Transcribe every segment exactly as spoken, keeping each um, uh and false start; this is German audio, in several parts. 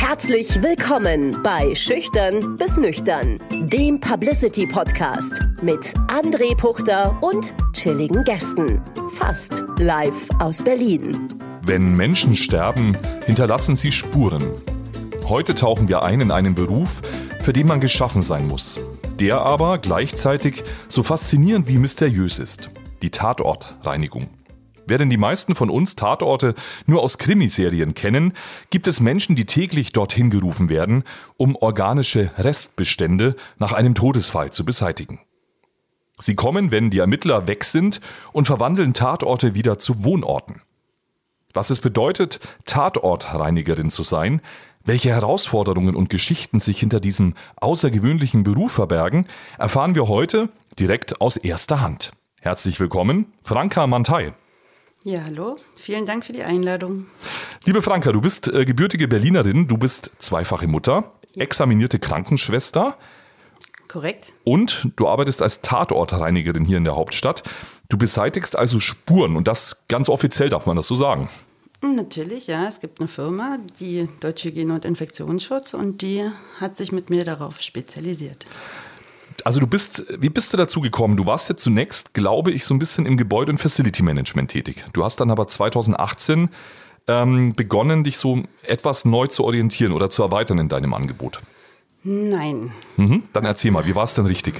Herzlich willkommen bei Schüchtern bis Nüchtern, dem Publicity-Podcast mit André Puchter und chilligen Gästen. Fast live aus Berlin. Wenn Menschen sterben, hinterlassen sie Spuren. Heute tauchen wir ein in einen Beruf, für den man geschaffen sein muss. Der aber gleichzeitig so faszinierend wie mysteriös ist. Die Tatortreinigung. Während die meisten von uns Tatorte nur aus Krimiserien kennen, gibt es Menschen, die täglich dorthin gerufen werden, um organische Restbestände nach einem Todesfall zu beseitigen. Sie kommen, wenn die Ermittler weg sind, und verwandeln Tatorte wieder zu Wohnorten. Was es bedeutet, Tatortreinigerin zu sein, welche Herausforderungen und Geschichten sich hinter diesem außergewöhnlichen Beruf verbergen, erfahren wir heute direkt aus erster Hand. Herzlich willkommen, Franka Mantei. Ja, hallo. Vielen Dank für die Einladung. Liebe Franka, du bist äh, gebürtige Berlinerin, du bist zweifache Mutter, ja. Examinierte Krankenschwester. Korrekt. Und du arbeitest als Tatortreinigerin hier in der Hauptstadt. Du beseitigst also Spuren und das ganz offiziell, darf man das so sagen? Natürlich, ja. Es gibt eine Firma, die Deutsche Hygiene- und Infektionsschutz, und die hat sich mit mir darauf spezialisiert. Also du bist, wie bist du dazu gekommen? Du warst ja zunächst, glaube ich, so ein bisschen im Gebäude- und Facility-Management tätig. Du hast dann aber zweitausendachtzehn ähm, begonnen, dich so etwas neu zu orientieren oder zu erweitern in deinem Angebot. Nein. Mhm, dann erzähl mal, wie war es denn richtig?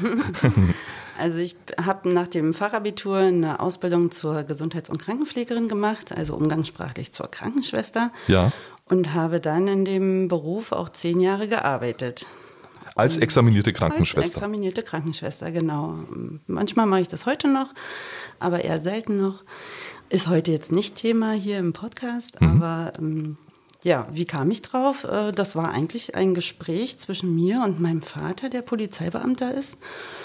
Also ich habe nach dem Fachabitur eine Ausbildung zur Gesundheits- und Krankenpflegerin gemacht, also umgangssprachlich zur Krankenschwester. Ja. Und habe dann in dem Beruf auch zehn Jahre gearbeitet. Als examinierte Krankenschwester. Als examinierte Krankenschwester, genau. Manchmal mache ich das heute noch, aber eher selten noch. Ist heute jetzt nicht Thema hier im Podcast, mhm. aber ähm, ja, wie kam ich drauf? Äh, das war eigentlich ein Gespräch zwischen mir und meinem Vater, der Polizeibeamter ist.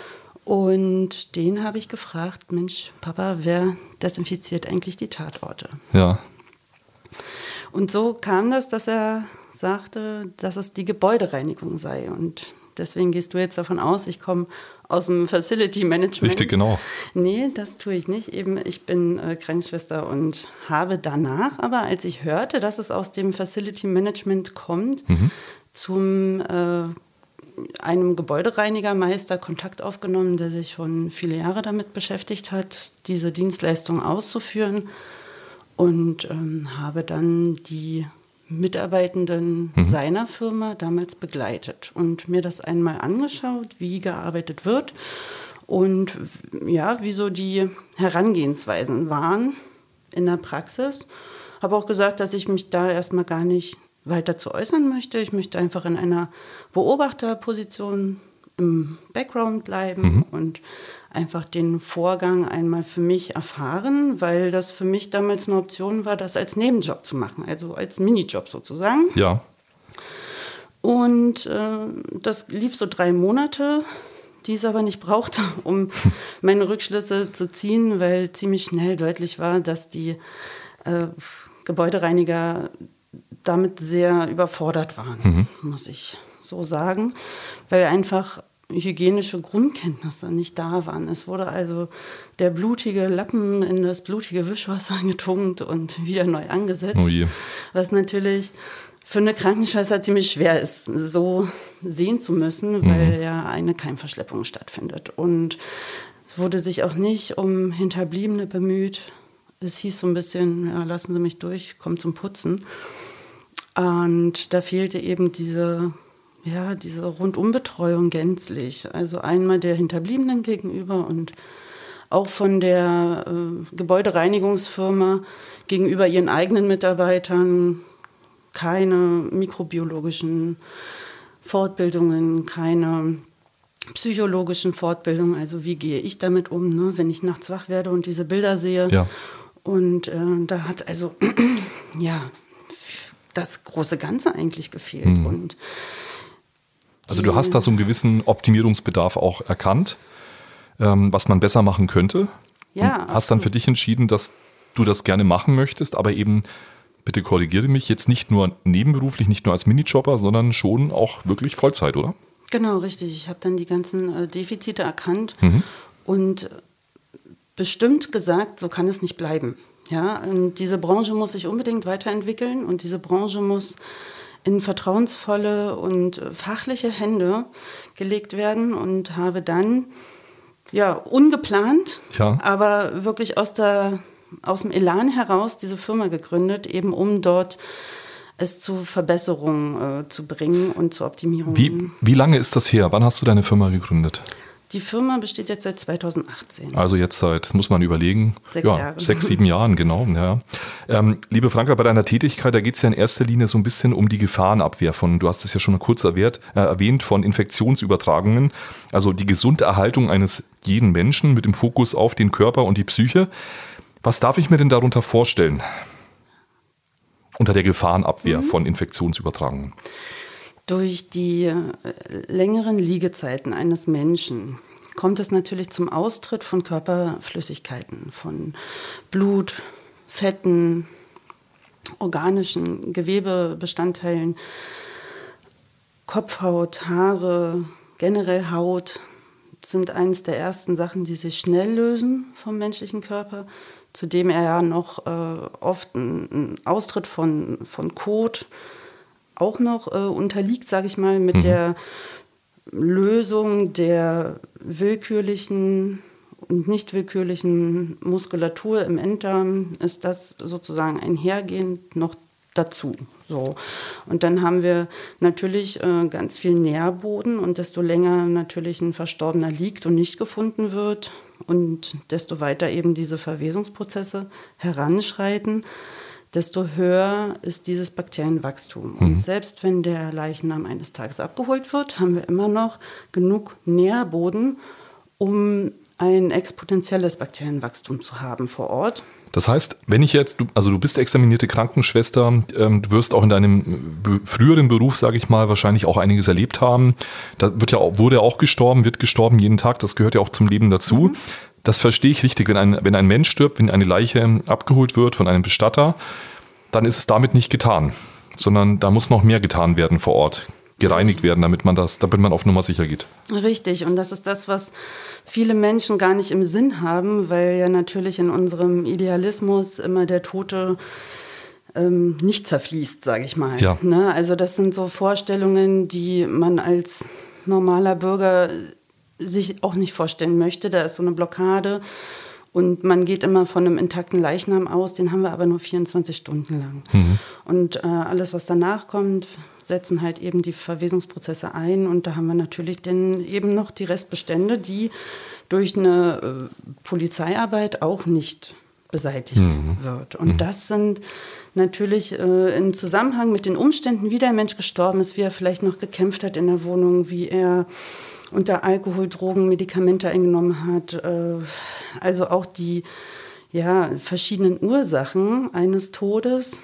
Und den habe ich gefragt, Mensch, Papa, wer desinfiziert eigentlich die Tatorte? Ja. Und so kam das, dass er sagte, dass es die Gebäudereinigung sei. Und deswegen gehst du jetzt davon aus, ich komme aus dem Facility Management. Richtig, genau. Nee, das tue ich nicht. Eben, ich bin äh, Krankenschwester und habe danach, aber als ich hörte, dass es aus dem Facility Management kommt, mhm. zum äh, einem Gebäudereinigermeister Kontakt aufgenommen, der sich schon viele Jahre damit beschäftigt hat, diese Dienstleistung auszuführen, und ähm, habe dann die Mitarbeitenden mhm. seiner Firma damals begleitet und mir das einmal angeschaut, wie gearbeitet wird und ja, wie so die Herangehensweisen waren in der Praxis. Habe auch gesagt, dass ich mich da erstmal gar nicht weiter zu äußern möchte. Ich möchte einfach in einer Beobachterposition im Background bleiben mhm. und einfach den Vorgang einmal für mich erfahren, weil das für mich damals eine Option war, das als Nebenjob zu machen, also als Minijob sozusagen. Ja. Und äh, das lief so drei Monate, die es aber nicht brauchte, um meine Rückschlüsse zu ziehen, weil ziemlich schnell deutlich war, dass die äh, Gebäudereiniger damit sehr überfordert waren, mhm. muss ich so sagen, weil einfach hygienische Grundkenntnisse nicht da waren. Es wurde also der blutige Lappen in das blutige Wischwasser getunkt und wieder neu angesetzt, oh je. Was natürlich für eine Krankenschwester ziemlich schwer ist, so sehen zu müssen, weil mhm. ja eine Keimverschleppung stattfindet. Und es wurde sich auch nicht um Hinterbliebene bemüht. Es hieß so ein bisschen, ja, lassen Sie mich durch, kommt zum Putzen. Und da fehlte eben diese Ja, diese Rundumbetreuung gänzlich. Also einmal der Hinterbliebenen gegenüber und auch von der äh, Gebäudereinigungsfirma gegenüber ihren eigenen Mitarbeitern keine mikrobiologischen Fortbildungen, keine psychologischen Fortbildungen. Also wie gehe ich damit um, ne, wenn ich nachts wach werde und diese Bilder sehe. Ja. Und äh, da hat also ja das große Ganze eigentlich gefehlt. Mhm. Und Also du hast da so einen gewissen Optimierungsbedarf auch erkannt, ähm, was man besser machen könnte. Ja, und hast dann für dich entschieden, dass du das gerne machen möchtest, aber eben, bitte korrigiere mich, jetzt nicht nur nebenberuflich, nicht nur als Minijobber, sondern schon auch wirklich Vollzeit, oder? Genau, richtig. Ich habe dann die ganzen äh, Defizite erkannt mhm. und bestimmt gesagt, so kann es nicht bleiben. Ja, und diese Branche muss sich unbedingt weiterentwickeln und diese Branche muss in vertrauensvolle und fachliche Hände gelegt werden und habe dann, ja, ungeplant, ja. aber wirklich aus, der, aus dem Elan heraus diese Firma gegründet, eben um dort es zu Verbesserungen äh, zu bringen und zu Optimierungen. Wie, wie lange ist das her? Wann hast du deine Firma gegründet? Die Firma besteht jetzt seit zweitausendachtzehn. Also jetzt seit, muss man überlegen, sechs ja, Jahre. sechs, sieben Jahren, genau. Ja. Ähm, liebe Franka, bei deiner Tätigkeit, da geht es ja in erster Linie so ein bisschen um die Gefahrenabwehr von, du hast es ja schon kurz erwähnt, äh, erwähnt, von Infektionsübertragungen, also die Gesunderhaltung eines jeden Menschen mit dem Fokus auf den Körper und die Psyche. Was darf ich mir denn darunter vorstellen? Unter der Gefahrenabwehr mhm. von Infektionsübertragungen? Durch die äh, längeren Liegezeiten eines Menschen kommt es natürlich zum Austritt von Körperflüssigkeiten, von Blut, Fetten, organischen Gewebebestandteilen, Kopfhaut, Haare, generell Haut sind eines der ersten Sachen, die sich schnell lösen vom menschlichen Körper, zudem er ja noch äh, oft einen Austritt von, von Kot auch noch äh, unterliegt, sage ich mal, mit mhm. der Lösung der willkürlichen und nicht willkürlichen Muskulatur im Enddarm, ist das sozusagen einhergehend noch dazu. So. Und dann haben wir natürlich äh, ganz viel Nährboden und desto länger natürlich ein Verstorbener liegt und nicht gefunden wird und desto weiter eben diese Verwesungsprozesse heranschreiten, desto höher ist dieses Bakterienwachstum. Mhm. Und selbst wenn der Leichnam eines Tages abgeholt wird, haben wir immer noch genug Nährboden, um ein exponentielles Bakterienwachstum zu haben vor Ort. Das heißt, wenn ich jetzt, also du bist examinierte Krankenschwester, ähm, du wirst auch in deinem be- früheren Beruf, sage ich mal, wahrscheinlich auch einiges erlebt haben. Da wird ja auch, wurde ja auch gestorben, wird gestorben jeden Tag, das gehört ja auch zum Leben dazu. Mhm. Das verstehe ich richtig, wenn ein, wenn ein Mensch stirbt, wenn eine Leiche abgeholt wird von einem Bestatter, dann ist es damit nicht getan, sondern da muss noch mehr getan werden vor Ort, gereinigt werden, damit man das, damit man auf Nummer sicher geht. Richtig, und das ist das, was viele Menschen gar nicht im Sinn haben, weil ja natürlich in unserem Idealismus immer der Tote ähm, nicht zerfließt, sage ich mal. Ja. Ne? Also das sind so Vorstellungen, die man als normaler Bürger sich auch nicht vorstellen möchte. Da ist so eine Blockade und man geht immer von einem intakten Leichnam aus, den haben wir aber nur vierundzwanzig Stunden lang. Mhm. Und äh, alles, was danach kommt, setzen halt eben die Verwesungsprozesse ein und da haben wir natürlich dann eben noch die Restbestände, die durch eine äh, Polizeiarbeit auch nicht beseitigt mhm. wird. Und mhm. das sind natürlich äh, im Zusammenhang mit den Umständen, wie der Mensch gestorben ist, wie er vielleicht noch gekämpft hat in der Wohnung, wie er unter Alkohol, Drogen, Medikamente eingenommen hat. Äh, also auch die ja, verschiedenen Ursachen eines Todes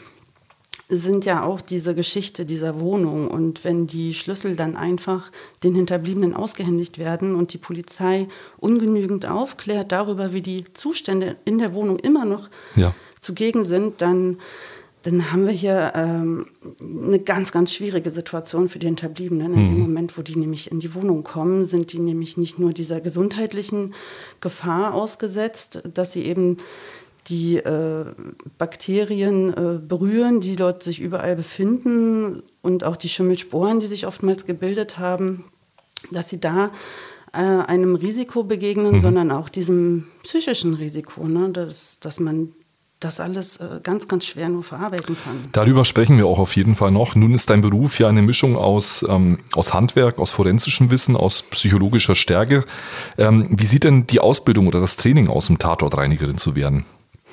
sind ja auch diese Geschichte dieser Wohnung. Und wenn die Schlüssel dann einfach den Hinterbliebenen ausgehändigt werden und die Polizei ungenügend aufklärt darüber, wie die Zustände in der Wohnung immer noch ja. zugegen sind, dann, dann haben wir hier ähm, eine ganz, ganz schwierige Situation für die Hinterbliebenen. In mhm. dem Moment, wo die nämlich in die Wohnung kommen, sind die nämlich nicht nur dieser gesundheitlichen Gefahr ausgesetzt, dass sie eben die äh, Bakterien äh, berühren, die dort sich überall befinden und auch die Schimmelsporen, die sich oftmals gebildet haben, dass sie da äh, einem Risiko begegnen, mhm. sondern auch diesem psychischen Risiko, ne, dass, dass man das alles äh, ganz, ganz schwer nur verarbeiten kann. Darüber sprechen wir auch auf jeden Fall noch. Nun ist dein Beruf ja eine Mischung aus, ähm, aus Handwerk, aus forensischem Wissen, aus psychologischer Stärke. Ähm, wie sieht denn die Ausbildung oder das Training aus, um Tatortreinigerin zu werden?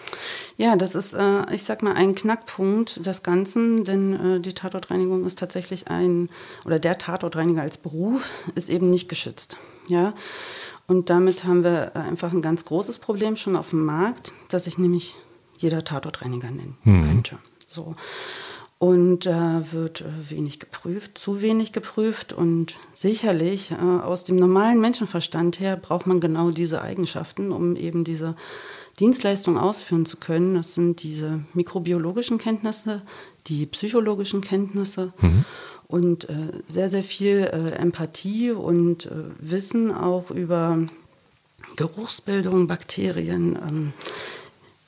Ja, das ist, äh, ich sag mal, ein Knackpunkt des Ganzen, denn äh, die Tatortreinigung ist tatsächlich ein, oder der Tatortreiniger als Beruf ist eben nicht geschützt. Ja? Und damit haben wir einfach ein ganz großes Problem schon auf dem Markt, dass sich nämlich jeder Tatortreiniger nennen hm. könnte. So. Und da äh, wird äh, wenig geprüft, zu wenig geprüft und sicherlich äh, aus dem normalen Menschenverstand her braucht man genau diese Eigenschaften, um eben diese Dienstleistung ausführen zu können. Das sind diese mikrobiologischen Kenntnisse, die psychologischen Kenntnisse mhm. und äh, sehr, sehr viel äh, Empathie und äh, Wissen auch über Geruchsbildung, Bakterien, ähm,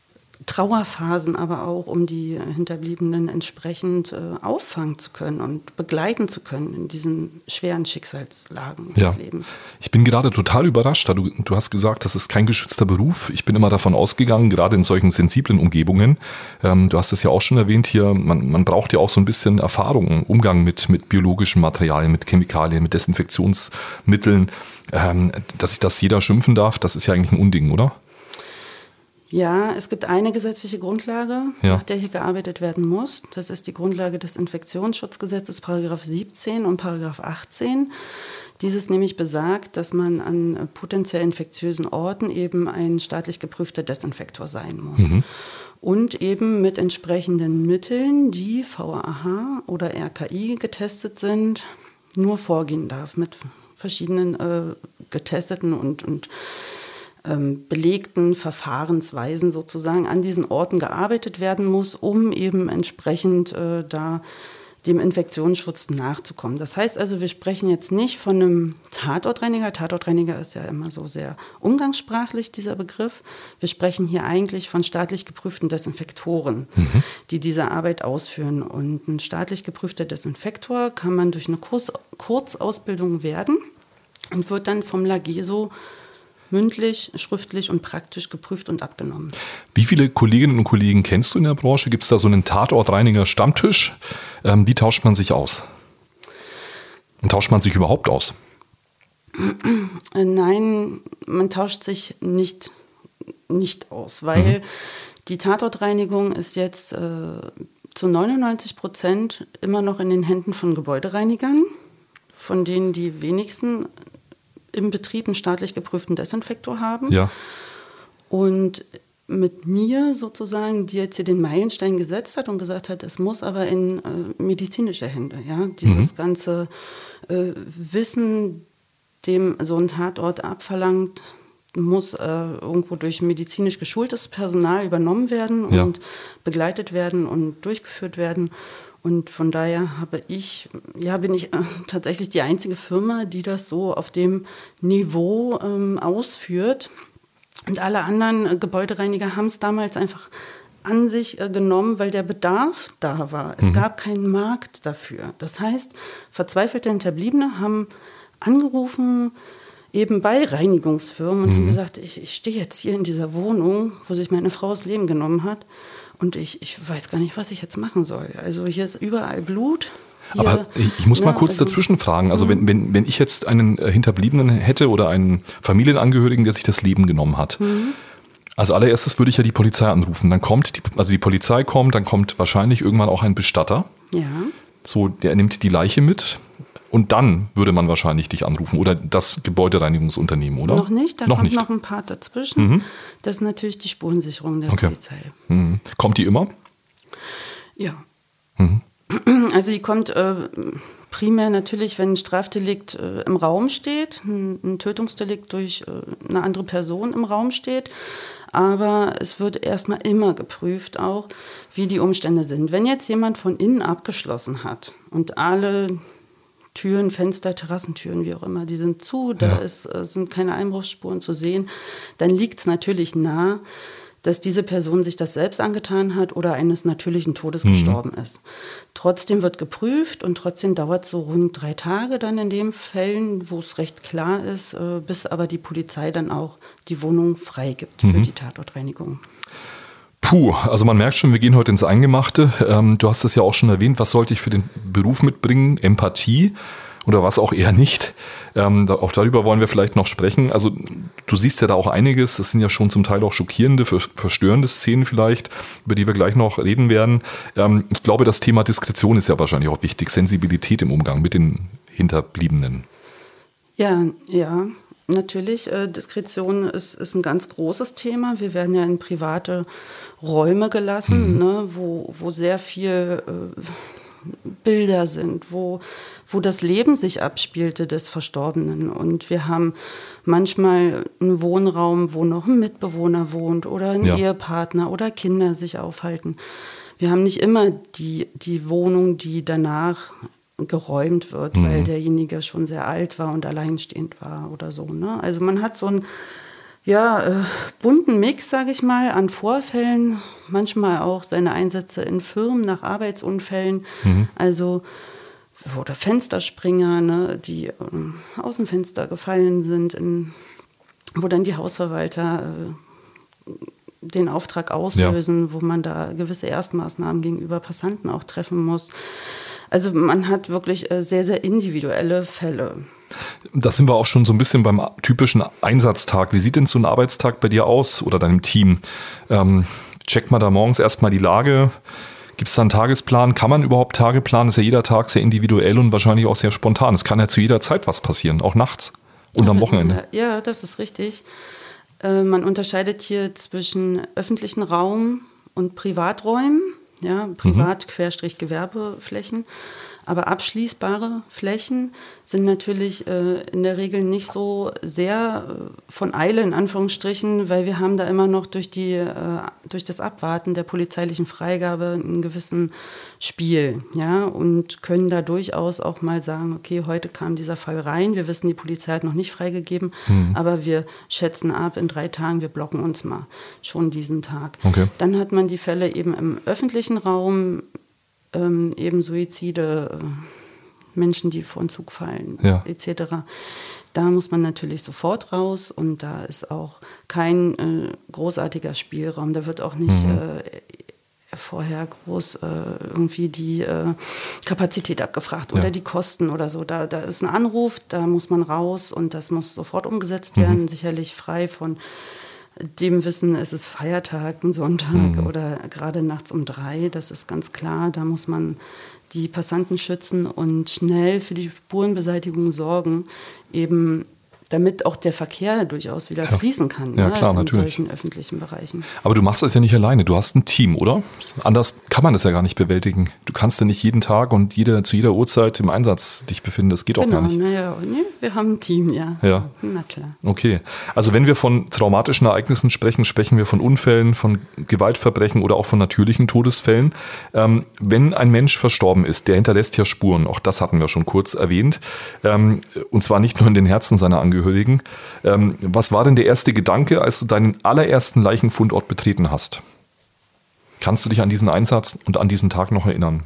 Trauerphasen, aber auch um die Hinterbliebenen entsprechend äh, auffangen zu können und begleiten zu können in diesen schweren Schicksalslagen des ja. Lebens. Ich bin gerade total überrascht. Du, du hast gesagt, das ist kein geschützter Beruf. Ich bin immer davon ausgegangen, gerade in solchen sensiblen Umgebungen, ähm, du hast es ja auch schon erwähnt hier, man, man braucht ja auch so ein bisschen Erfahrung, Umgang mit, mit biologischen Materialien, mit Chemikalien, mit Desinfektionsmitteln. Ähm, dass sich das jeder schimpfen darf, das ist ja eigentlich ein Unding, oder? Ja, es gibt eine gesetzliche Grundlage, ja. nach der hier gearbeitet werden muss. Das ist die Grundlage des Infektionsschutzgesetzes, Paragraph siebzehn und Paragraph achtzehn. Dieses nämlich besagt, dass man an potenziell infektiösen Orten eben ein staatlich geprüfter Desinfektor sein muss. Mhm. Und eben mit entsprechenden Mitteln, die V A H oder R K I getestet sind, nur vorgehen darf mit verschiedenen äh, getesteten und, und ähm, belegten Verfahrensweisen sozusagen an diesen Orten gearbeitet werden muss, um eben entsprechend äh, da dem Infektionsschutz nachzukommen. Das heißt also, wir sprechen jetzt nicht von einem Tatortreiniger. Tatortreiniger ist ja immer so sehr umgangssprachlich, dieser Begriff. Wir sprechen hier eigentlich von staatlich geprüften Desinfektoren, mhm. die diese Arbeit ausführen. Und ein staatlich geprüfter Desinfektor kann man durch eine Kurs- Kurzausbildung werden und wird dann vom LAGESO mündlich, schriftlich und praktisch geprüft und abgenommen. Wie viele Kolleginnen und Kollegen kennst du in der Branche? Gibt es da so einen Tatortreiniger-Stammtisch? Ähm, wie tauscht man sich aus? Und tauscht man sich überhaupt aus? Nein, man tauscht sich nicht, nicht aus, weil mhm. die Tatortreinigung ist jetzt äh, zu neunundneunzig Prozent immer noch in den Händen von Gebäudereinigern, von denen die wenigsten im Betrieb einen staatlich geprüften Desinfektor haben. Ja. Und mit mir sozusagen, die jetzt hier den Meilenstein gesetzt hat und gesagt hat, es muss aber in äh, medizinische Hände. Ja? Dieses mhm. ganze äh, Wissen, dem so ein Tatort abverlangt, muss äh, irgendwo durch medizinisch geschultes Personal übernommen werden ja. und begleitet werden und durchgeführt werden. Und von daher habe ich, ja, bin ich äh, tatsächlich die einzige Firma, die das so auf dem Niveau ähm, ausführt. Und alle anderen äh, Gebäudereiniger haben es damals einfach an sich äh, genommen, weil der Bedarf da war. Es mhm. gab keinen Markt dafür. Das heißt, verzweifelte Hinterbliebene haben angerufen, eben bei Reinigungsfirmen und mhm. haben gesagt, ich, ich stehe jetzt hier in dieser Wohnung, wo sich meine Frau das Leben genommen hat. Und ich, ich weiß gar nicht, was ich jetzt machen soll. Also hier ist überall Blut. Hier, aber ich, ich muss ne, mal kurz also, dazwischen fragen. Also wenn, wenn, wenn ich jetzt einen äh, Hinterbliebenen hätte oder einen Familienangehörigen, der sich das Leben genommen hat. Mhm. Also allererstes würde ich ja die Polizei anrufen. Dann kommt, die, also die Polizei kommt, dann kommt wahrscheinlich irgendwann auch ein Bestatter. Ja. So, der nimmt die Leiche mit. Und dann würde man wahrscheinlich dich anrufen oder das Gebäudereinigungsunternehmen, oder? Noch nicht, da noch kommt nicht. noch ein Part dazwischen. Mhm. Das ist natürlich die Spurensicherung der okay. Polizei. Mhm. Kommt die immer? Ja. Mhm. Also die kommt äh, primär natürlich, wenn ein Strafdelikt äh, im Raum steht, ein, ein Tötungsdelikt durch äh, eine andere Person im Raum steht. Aber es wird erstmal immer geprüft auch, wie die Umstände sind. Wenn jetzt jemand von innen abgeschlossen hat und alle Türen, Fenster, Terrassentüren, wie auch immer, die sind zu, da ja. ist, sind keine Einbruchsspuren zu sehen, dann liegt es natürlich nah, dass diese Person sich das selbst angetan hat oder eines natürlichen Todes mhm. gestorben ist. Trotzdem wird geprüft und trotzdem dauert es so rund drei Tage dann in den Fällen, wo es recht klar ist, bis aber die Polizei dann auch die Wohnung freigibt mhm. für die Tatortreinigung. Puh, also man merkt schon, wir gehen heute ins Eingemachte. Ähm, du hast es ja auch schon erwähnt, was sollte ich für den Beruf mitbringen? Empathie oder was auch eher nicht. Ähm, da, auch darüber wollen wir vielleicht noch sprechen. Also du siehst ja da auch einiges. Das sind ja schon zum Teil auch schockierende, verstörende Szenen vielleicht, über die wir gleich noch reden werden. Ähm, ich glaube, das Thema Diskretion ist ja wahrscheinlich auch wichtig. Sensibilität im Umgang mit den Hinterbliebenen. Ja, ja. Natürlich, äh, Diskretion ist, ist ein ganz großes Thema. Wir werden ja in private Räume gelassen, mhm. ne, wo, wo sehr viel äh, Bilder sind, wo, wo das Leben sich abspielte des Verstorbenen. Und wir haben manchmal einen Wohnraum, wo noch ein Mitbewohner wohnt oder ein ja. Ehepartner oder Kinder sich aufhalten. Wir haben nicht immer die, die Wohnung, die danach geräumt wird, mhm. weil derjenige schon sehr alt war und alleinstehend war oder so. Ne? Also man hat so einen ja, äh, bunten Mix, sage ich mal, an Vorfällen, manchmal auch seine Einsätze in Firmen nach Arbeitsunfällen, mhm. also oder Fensterspringer, ne, die äh, aus dem Fenster gefallen sind, in, wo dann die Hausverwalter äh, den Auftrag auslösen, ja. wo man da gewisse Erstmaßnahmen gegenüber Passanten auch treffen muss. Also man hat wirklich äh, sehr, sehr individuelle Fälle. Da sind wir auch schon so ein bisschen beim typischen Einsatztag. Wie sieht denn so ein Arbeitstag bei dir aus oder deinem Team? Ähm, checkt man da morgens erstmal die Lage? Gibt es da einen Tagesplan? Kann man überhaupt Tage planen? Das ist ja jeder Tag sehr individuell und wahrscheinlich auch sehr spontan. Es kann ja zu jeder Zeit was passieren, auch nachts und am Wochenende. Ja, das ist richtig. Äh, man unterscheidet hier zwischen öffentlichen Raum und Privaträumen, ja, Privat-Gewerbeflächen. Aber abschließbare Flächen sind natürlich äh, in der Regel nicht so sehr äh, von Eile in Anführungsstrichen, weil wir haben da immer noch durch, die, äh, durch das Abwarten der polizeilichen Freigabe einen gewissen Spiel, ja, und können da durchaus auch mal sagen, okay, heute kam dieser Fall rein, wir wissen, die Polizei hat noch nicht freigegeben, mhm. aber wir schätzen ab, in drei Tagen, wir blocken uns mal schon diesen Tag. Okay. Dann hat man die Fälle eben im öffentlichen Raum, Ähm, eben Suizide, äh, Menschen, die vor den Zug fallen, ja. et cetera. Da muss man natürlich sofort raus und da ist auch kein äh, großartiger Spielraum. Da wird auch nicht mhm. äh, vorher groß äh, irgendwie die äh, Kapazität abgefragt ja. oder die Kosten oder so. Da, da ist ein Anruf, da muss man raus und das muss sofort umgesetzt werden, mhm. sicherlich frei von dem Wissen, es ist Feiertag, ein Sonntag mhm. oder gerade nachts um drei, das ist ganz klar. Da muss man die Passanten schützen und schnell für die Spurenbeseitigung sorgen, eben damit auch der Verkehr durchaus wieder ja. fließen kann, ja, ne, klar, in natürlich. solchen öffentlichen Bereichen. Aber du machst das ja nicht alleine, du hast ein Team, oder? Anders kann man das ja gar nicht bewältigen. Du kannst ja nicht jeden Tag und jede, zu jeder Uhrzeit im Einsatz dich befinden, das geht genau, auch gar nicht. Naja, nee, wir haben ein Team, ja. ja. Na klar. Okay, also wenn wir von traumatischen Ereignissen sprechen, sprechen wir von Unfällen, von Gewaltverbrechen oder auch von natürlichen Todesfällen. Ähm, wenn ein Mensch verstorben ist, der hinterlässt ja Spuren, auch das hatten wir schon kurz erwähnt, ähm, und zwar nicht nur in den Herzen seiner Angehörigen. Ähm, was war denn der erste Gedanke, als du deinen allerersten Leichenfundort betreten hast? Kannst du dich an diesen Einsatz und an diesen Tag noch erinnern?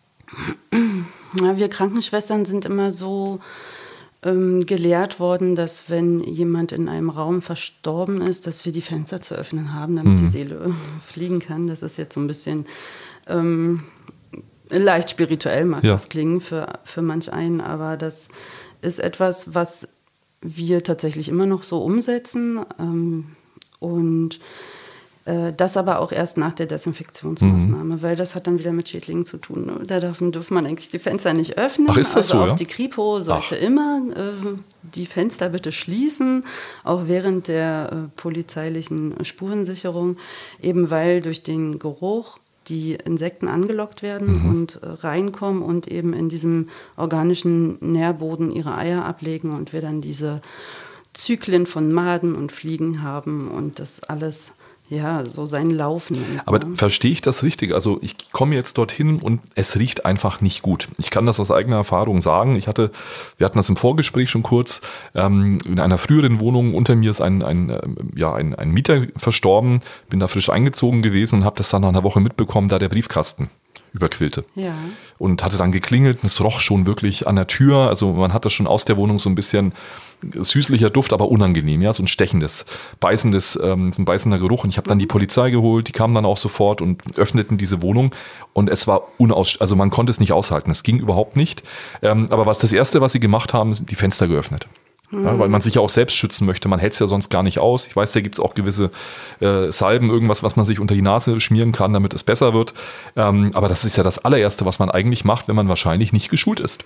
Ja, wir Krankenschwestern sind immer so ähm, gelehrt worden, dass wenn jemand in einem Raum verstorben ist, dass wir die Fenster zu öffnen haben, damit mhm. die Seele fliegen kann. Das ist jetzt so ein bisschen ähm, leicht spirituell, mag ja. das klingen für, für manch einen, aber das ist etwas, was wir tatsächlich immer noch so umsetzen ähm, und äh, das aber auch erst nach der Desinfektionsmaßnahme, mhm. weil das hat dann wieder mit Schädlingen zu tun. Ne? Da darf, dürfen man eigentlich die Fenster nicht öffnen. Ach, ist das also so, auch ja? die Kripo sollte Ach. immer äh, die Fenster bitte schließen, auch während der äh, polizeilichen Spurensicherung, eben weil durch den Geruch die Insekten angelockt werden mhm. und äh, reinkommen und eben in diesem organischen Nährboden ihre Eier ablegen und wir dann diese Zyklen von Maden und Fliegen haben und das alles ja so seinen Lauf nimmt. Aber ne? Verstehe ich das richtig? Also ich komme jetzt dorthin und es riecht einfach nicht gut. Ich kann das aus eigener Erfahrung sagen. Ich hatte, wir hatten das im Vorgespräch schon kurz, ähm, in einer früheren Wohnung unter mir ist ein, ein, äh, ja, ein, ein Mieter verstorben, bin da frisch eingezogen gewesen und habe das dann nach einer Woche mitbekommen, da der Briefkasten überquillte. Ja. Und hatte dann geklingelt und es roch schon wirklich an der Tür. Also man hat das schon aus der Wohnung so ein bisschen süßlicher Duft, aber unangenehm, ja, so ein stechendes, beißendes, ähm, so ein beißender Geruch. Und ich habe dann die Polizei geholt, die kamen dann auch sofort und öffneten diese Wohnung. Und es war unaus, also man konnte es nicht aushalten. Es ging überhaupt nicht. Ähm, aber was das Erste, was sie gemacht haben, sind die Fenster geöffnet. Ja, weil man sich ja auch selbst schützen möchte. Man hält es ja sonst gar nicht aus. Ich weiß, da gibt es auch gewisse äh, Salben, irgendwas, was man sich unter die Nase schmieren kann, damit es besser wird. Ähm, aber das ist ja das allererste, was man eigentlich macht, wenn man wahrscheinlich nicht geschult ist.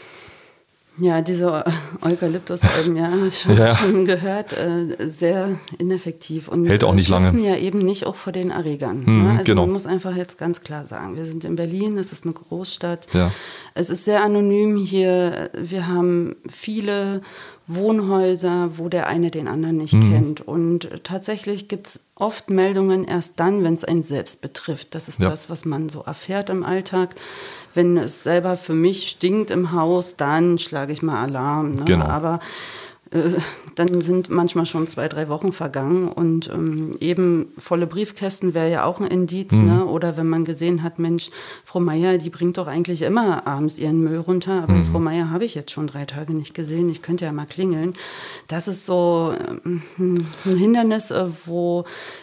Ja, diese Eukalyptus-Alben, ja, schon, ja. schon gehört, äh, sehr ineffektiv. Und hält auch nicht lange. schützen ja eben nicht auch vor den Erregern. Hm, ne? Also genau. man muss einfach jetzt ganz klar sagen, wir sind in Berlin, es ist eine Großstadt. Ja. Es ist sehr anonym hier. Wir haben viele Wohnhäuser, wo der eine den anderen nicht mhm. kennt. Und tatsächlich gibt es oft Meldungen erst dann, wenn es einen selbst betrifft. Das ist ja. das, was man so erfährt im Alltag. Wenn es selber für mich stinkt im Haus, dann schlage ich mal Alarm. Ne? Genau. Aber dann sind manchmal schon zwei, drei Wochen vergangen und ähm, eben volle Briefkästen wäre ja auch ein Indiz, mhm. ne? Oder wenn man gesehen hat, Mensch, Frau Meier, die bringt doch eigentlich immer abends ihren Müll runter, aber mhm. Frau Meier habe ich jetzt schon drei Tage nicht gesehen, ich könnte ja mal klingeln. Das ist so ähm, ein Hindernis, äh, wo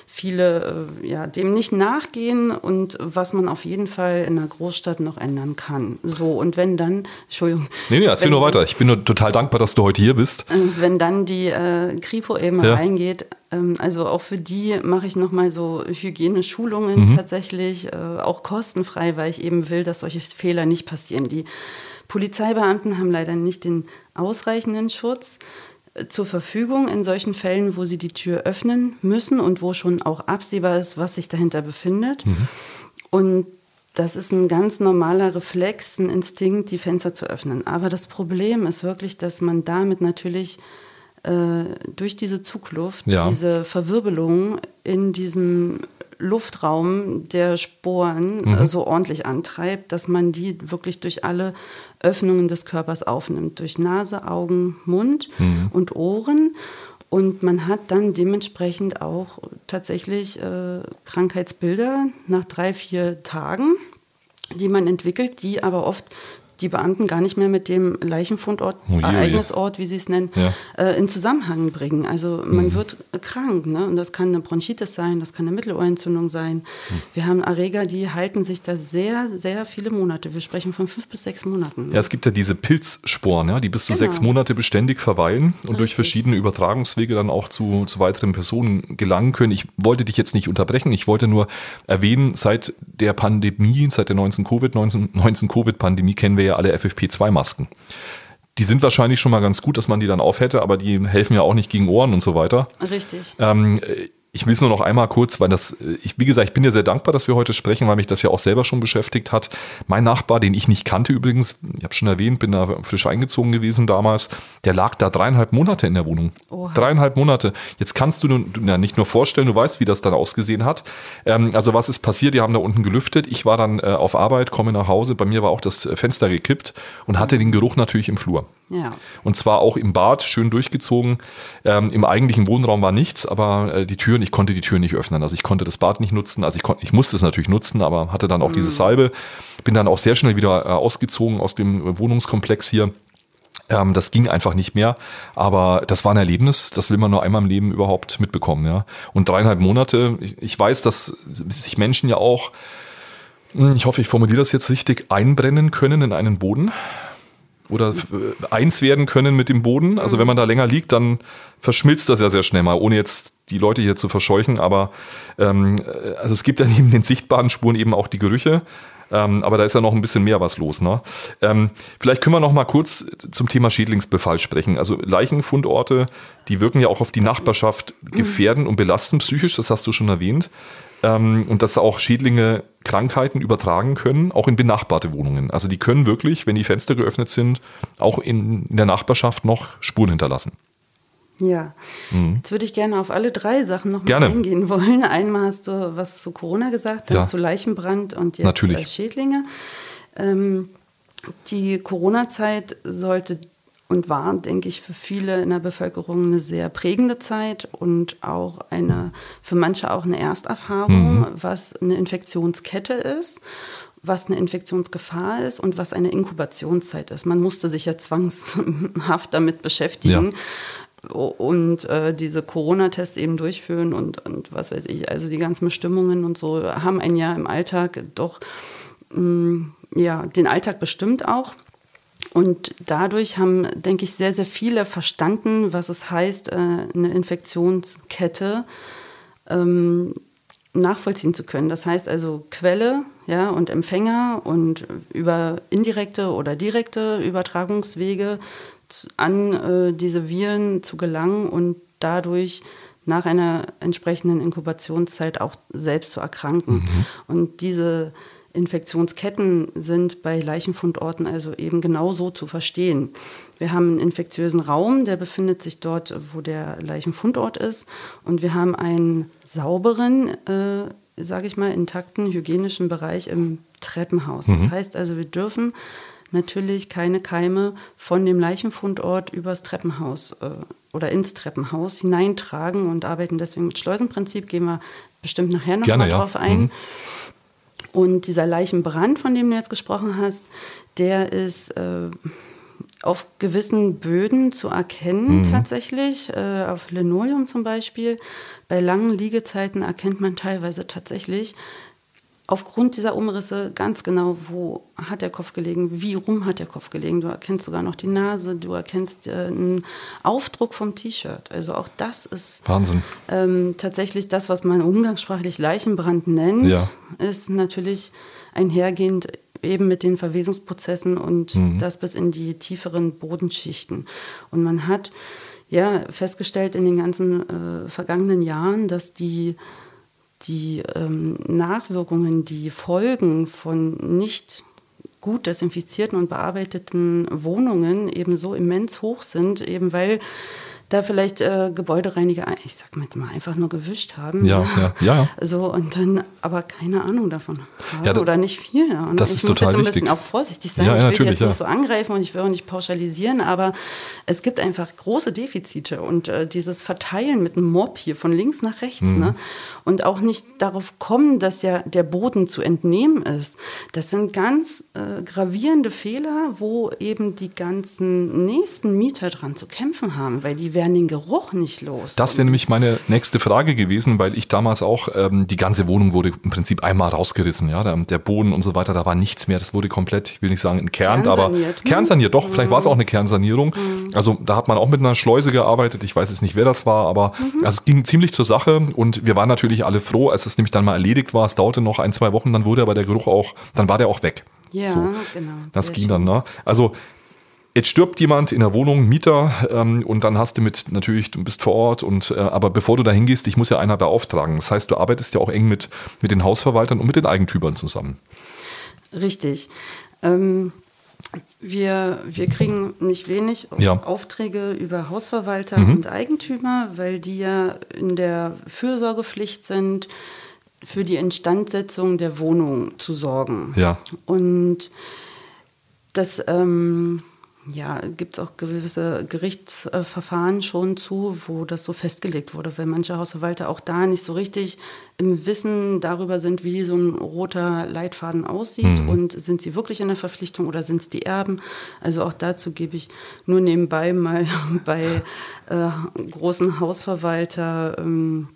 viele äh, ja, dem nicht nachgehen und was man auf jeden Fall in einer Großstadt noch ändern kann. So, und wenn dann, Entschuldigung. Nee, nee, erzähl wenn, nur weiter. Ich bin nur total dankbar, dass du heute hier bist. Wenn dann die äh, Kripo eben ja. reingeht, ähm, also auch für die mache ich nochmal so Hygieneschulungen mhm. tatsächlich, äh, auch kostenfrei, weil ich eben will, dass solche Fehler nicht passieren. Die Polizeibeamten haben leider nicht den ausreichenden Schutz zur Verfügung in solchen Fällen, wo sie die Tür öffnen müssen und wo schon auch absehbar ist, was sich dahinter befindet. Mhm. Und das ist ein ganz normaler Reflex, ein Instinkt, die Fenster zu öffnen. Aber das Problem ist wirklich, dass man damit natürlich äh, durch diese Zugluft, ja. diese Verwirbelung in diesem Luftraum der Sporen mhm. so ordentlich antreibt, dass man die wirklich durch alle Öffnungen des Körpers aufnimmt. Durch Nase, Augen, Mund mhm. und Ohren. Und man hat dann dementsprechend auch tatsächlich äh, Krankheitsbilder nach drei, vier Tagen, die man entwickelt, die aber oft die Beamten gar nicht mehr mit dem Leichenfundort, oh je, Ereignisort, wie sie es nennen, ja. äh, in Zusammenhang bringen. Also man mhm. wird krank, ne? Und das kann eine Bronchitis sein, das kann eine Mittelohrentzündung sein. Mhm. Wir haben Erreger, die halten sich da sehr, sehr viele Monate. Wir sprechen von fünf bis sechs Monaten. Ja, es gibt ja diese Pilzsporen, ja, die bis zu genau. sechs Monate beständig verweilen und Richtig. durch verschiedene Übertragungswege dann auch zu, zu weiteren Personen gelangen können. Ich wollte dich jetzt nicht unterbrechen, ich wollte nur erwähnen, seit der Pandemie, seit der neunzehn-Covid-Pandemie kennen wir ja alle F F P zwei Masken. Die sind wahrscheinlich schon mal ganz gut, dass man die dann aufhätte, aber die helfen ja auch nicht gegen Ohren und so weiter. Richtig. Ähm, ich will es nur noch einmal kurz, weil das, ich, wie gesagt, ich bin dir sehr dankbar, dass wir heute sprechen, weil mich das ja auch selber schon beschäftigt hat. Mein Nachbar, den ich nicht kannte übrigens, ich habe schon erwähnt, bin da frisch eingezogen gewesen damals, der lag da dreieinhalb Monate in der Wohnung. Oha. Dreieinhalb Monate. Jetzt kannst du nur, ja, nicht nur vorstellen, du weißt, wie das dann ausgesehen hat. Ähm, also was ist passiert? Die haben da unten gelüftet. Ich war dann äh, auf Arbeit, komme nach Hause. Bei mir war auch das Fenster gekippt und hatte den Geruch natürlich im Flur. Ja. Und zwar auch im Bad, schön durchgezogen. Ähm, im eigentlichen Wohnraum war nichts, aber äh, die Türen, ich konnte die Tür nicht öffnen. Also ich konnte das Bad nicht nutzen. Also ich, kon- ich musste es natürlich nutzen, aber hatte dann auch mhm. diese Salbe. Bin dann auch sehr schnell wieder äh, ausgezogen aus dem Wohnungskomplex hier. Ähm, das ging einfach nicht mehr. Aber das war ein Erlebnis, das will man nur einmal im Leben überhaupt mitbekommen. Ja? Und dreieinhalb Monate, ich, ich weiß, dass sich Menschen ja auch, ich hoffe, ich formuliere das jetzt richtig, einbrennen können in einen Boden. Oder eins werden können mit dem Boden. Also wenn man da länger liegt, dann verschmilzt das ja sehr schnell mal, ohne jetzt die Leute hier zu verscheuchen. Aber ähm, also es gibt ja neben den sichtbaren Spuren eben auch die Gerüche. Ähm, aber da ist ja noch ein bisschen mehr was los. Ne? Ähm, vielleicht können wir noch mal kurz zum Thema Schädlingsbefall sprechen. Also Leichenfundorte, die wirken ja auch auf die Nachbarschaft gefährden und belasten psychisch, das hast du schon erwähnt. Ähm, und dass auch Schädlinge Krankheiten übertragen können, auch in benachbarte Wohnungen. Also die können wirklich, wenn die Fenster geöffnet sind, auch in, in der Nachbarschaft noch Spuren hinterlassen. Ja, mhm. Jetzt würde ich gerne auf alle drei Sachen noch mal eingehen wollen. Einmal hast du was zu Corona gesagt, dann ja. zu Leichenbrand und jetzt Natürlich. Schädlinge. Ähm, die Corona-Zeit sollte und war, denke ich, für viele in der Bevölkerung eine sehr prägende Zeit und auch eine, für manche auch eine Ersterfahrung, mhm. was eine Infektionskette ist, was eine Infektionsgefahr ist und was eine Inkubationszeit ist. Man musste sich ja zwangshaft damit beschäftigen. Ja. Und äh, diese Corona-Tests eben durchführen und, und was weiß ich, also die ganzen Bestimmungen und so haben einen ja im Alltag doch mh, ja, den Alltag bestimmt auch. Und dadurch haben, denke ich, sehr, sehr viele verstanden, was es heißt, eine Infektionskette ähm, nachvollziehen zu können. Das heißt also Quelle, ja, und Empfänger und über indirekte oder direkte Übertragungswege an äh, diese Viren zu gelangen und dadurch nach einer entsprechenden Inkubationszeit auch selbst zu erkranken. Mhm. Und diese Infektionsketten sind bei Leichenfundorten also eben genauso zu verstehen. Wir haben einen infektiösen Raum, der befindet sich dort, wo der Leichenfundort ist. Und wir haben einen sauberen, äh, sage ich mal, intakten hygienischen Bereich im Treppenhaus. Mhm. Das heißt also, wir dürfen natürlich keine Keime von dem Leichenfundort übers Treppenhaus äh, oder ins Treppenhaus hineintragen und arbeiten deswegen mit Schleusenprinzip. Gehen wir bestimmt nachher noch Gerne, mal ja. drauf ein. Mhm. Und dieser Leichenbrand, von dem du jetzt gesprochen hast, der ist äh, auf gewissen Böden zu erkennen Mhm. tatsächlich, äh, auf Linoleum zum Beispiel. Bei langen Liegezeiten erkennt man teilweise tatsächlich aufgrund dieser Umrisse ganz genau, wo hat der Kopf gelegen, wie rum hat der Kopf gelegen. Du erkennst sogar noch die Nase, du erkennst äh, einen Aufdruck vom T-Shirt. Also auch das ist Wahnsinn. ähm, tatsächlich das, was man umgangssprachlich Leichenbrand nennt, Ja. ist natürlich einhergehend eben mit den Verwesungsprozessen und Mhm. das bis in die tieferen Bodenschichten. Und man hat ja festgestellt in den ganzen äh, vergangenen Jahren, dass die die ähm, Nachwirkungen, die Folgen von nicht gut desinfizierten und bearbeiteten Wohnungen eben so immens hoch sind, eben weil da vielleicht äh, Gebäudereiniger, ich sag mal jetzt mal, einfach nur gewischt haben. Ja, ja, ja, ja. So, und dann aber keine Ahnung davon haben Ja, da- oder nicht viel. Ja. Und das ich ist muss total jetzt ein wichtig. bisschen auch vorsichtig sein. Ja, ja, ich will natürlich, jetzt ja. nicht so angreifen und ich will auch nicht pauschalisieren, aber es gibt einfach große Defizite und äh, dieses Verteilen mit einem Mob hier von links nach rechts, Mhm. ne? Und auch nicht darauf kommen, dass ja der Boden zu entnehmen ist. Das sind ganz äh, gravierende Fehler, wo eben die ganzen nächsten Mieter dran zu kämpfen haben, weil die werden den Geruch nicht los. Das wäre nämlich meine nächste Frage gewesen, weil ich damals auch, ähm, die ganze Wohnung wurde im Prinzip einmal rausgerissen. Ja, der, der Boden und so weiter, da war nichts mehr. Das wurde komplett, ich will nicht sagen entkernt, aber Kernsaniert, hm? kernsaniert, doch, vielleicht war es auch eine Kernsanierung. Also da hat man auch mit einer Schleuse gearbeitet. Ich weiß jetzt nicht, wer das war, aber also, es ging ziemlich zur Sache und wir waren natürlich alle froh, als es nämlich dann mal erledigt war. Es dauerte noch ein, zwei Wochen, dann wurde aber der Geruch auch, dann war der auch weg. Ja, so, genau. das Sehr ging schön. dann, ne? Also jetzt stirbt jemand in der Wohnung, Mieter, ähm, und dann hast du mit, natürlich, du bist vor Ort, und äh, aber bevor du da hingehst, dich muss ja einer beauftragen. Das heißt, du arbeitest ja auch eng mit, mit den Hausverwaltern und mit den Eigentümern zusammen. Richtig. Ähm, wir, wir kriegen nicht wenig Ja. Aufträge über Hausverwalter Mhm. und Eigentümer, weil die ja in der Fürsorgepflicht sind, für die Instandsetzung der Wohnung zu sorgen. Ja. Und das ähm, ja, gibt es auch gewisse Gerichtsverfahren schon zu, wo das so festgelegt wurde, weil manche Hausverwalter auch da nicht so richtig im Wissen darüber sind, wie so ein roter Leitfaden aussieht, Mhm. und sind sie wirklich in der Verpflichtung oder sind es die Erben. Also auch dazu gebe ich nur nebenbei mal bei äh, großen Hausverwalter ähm,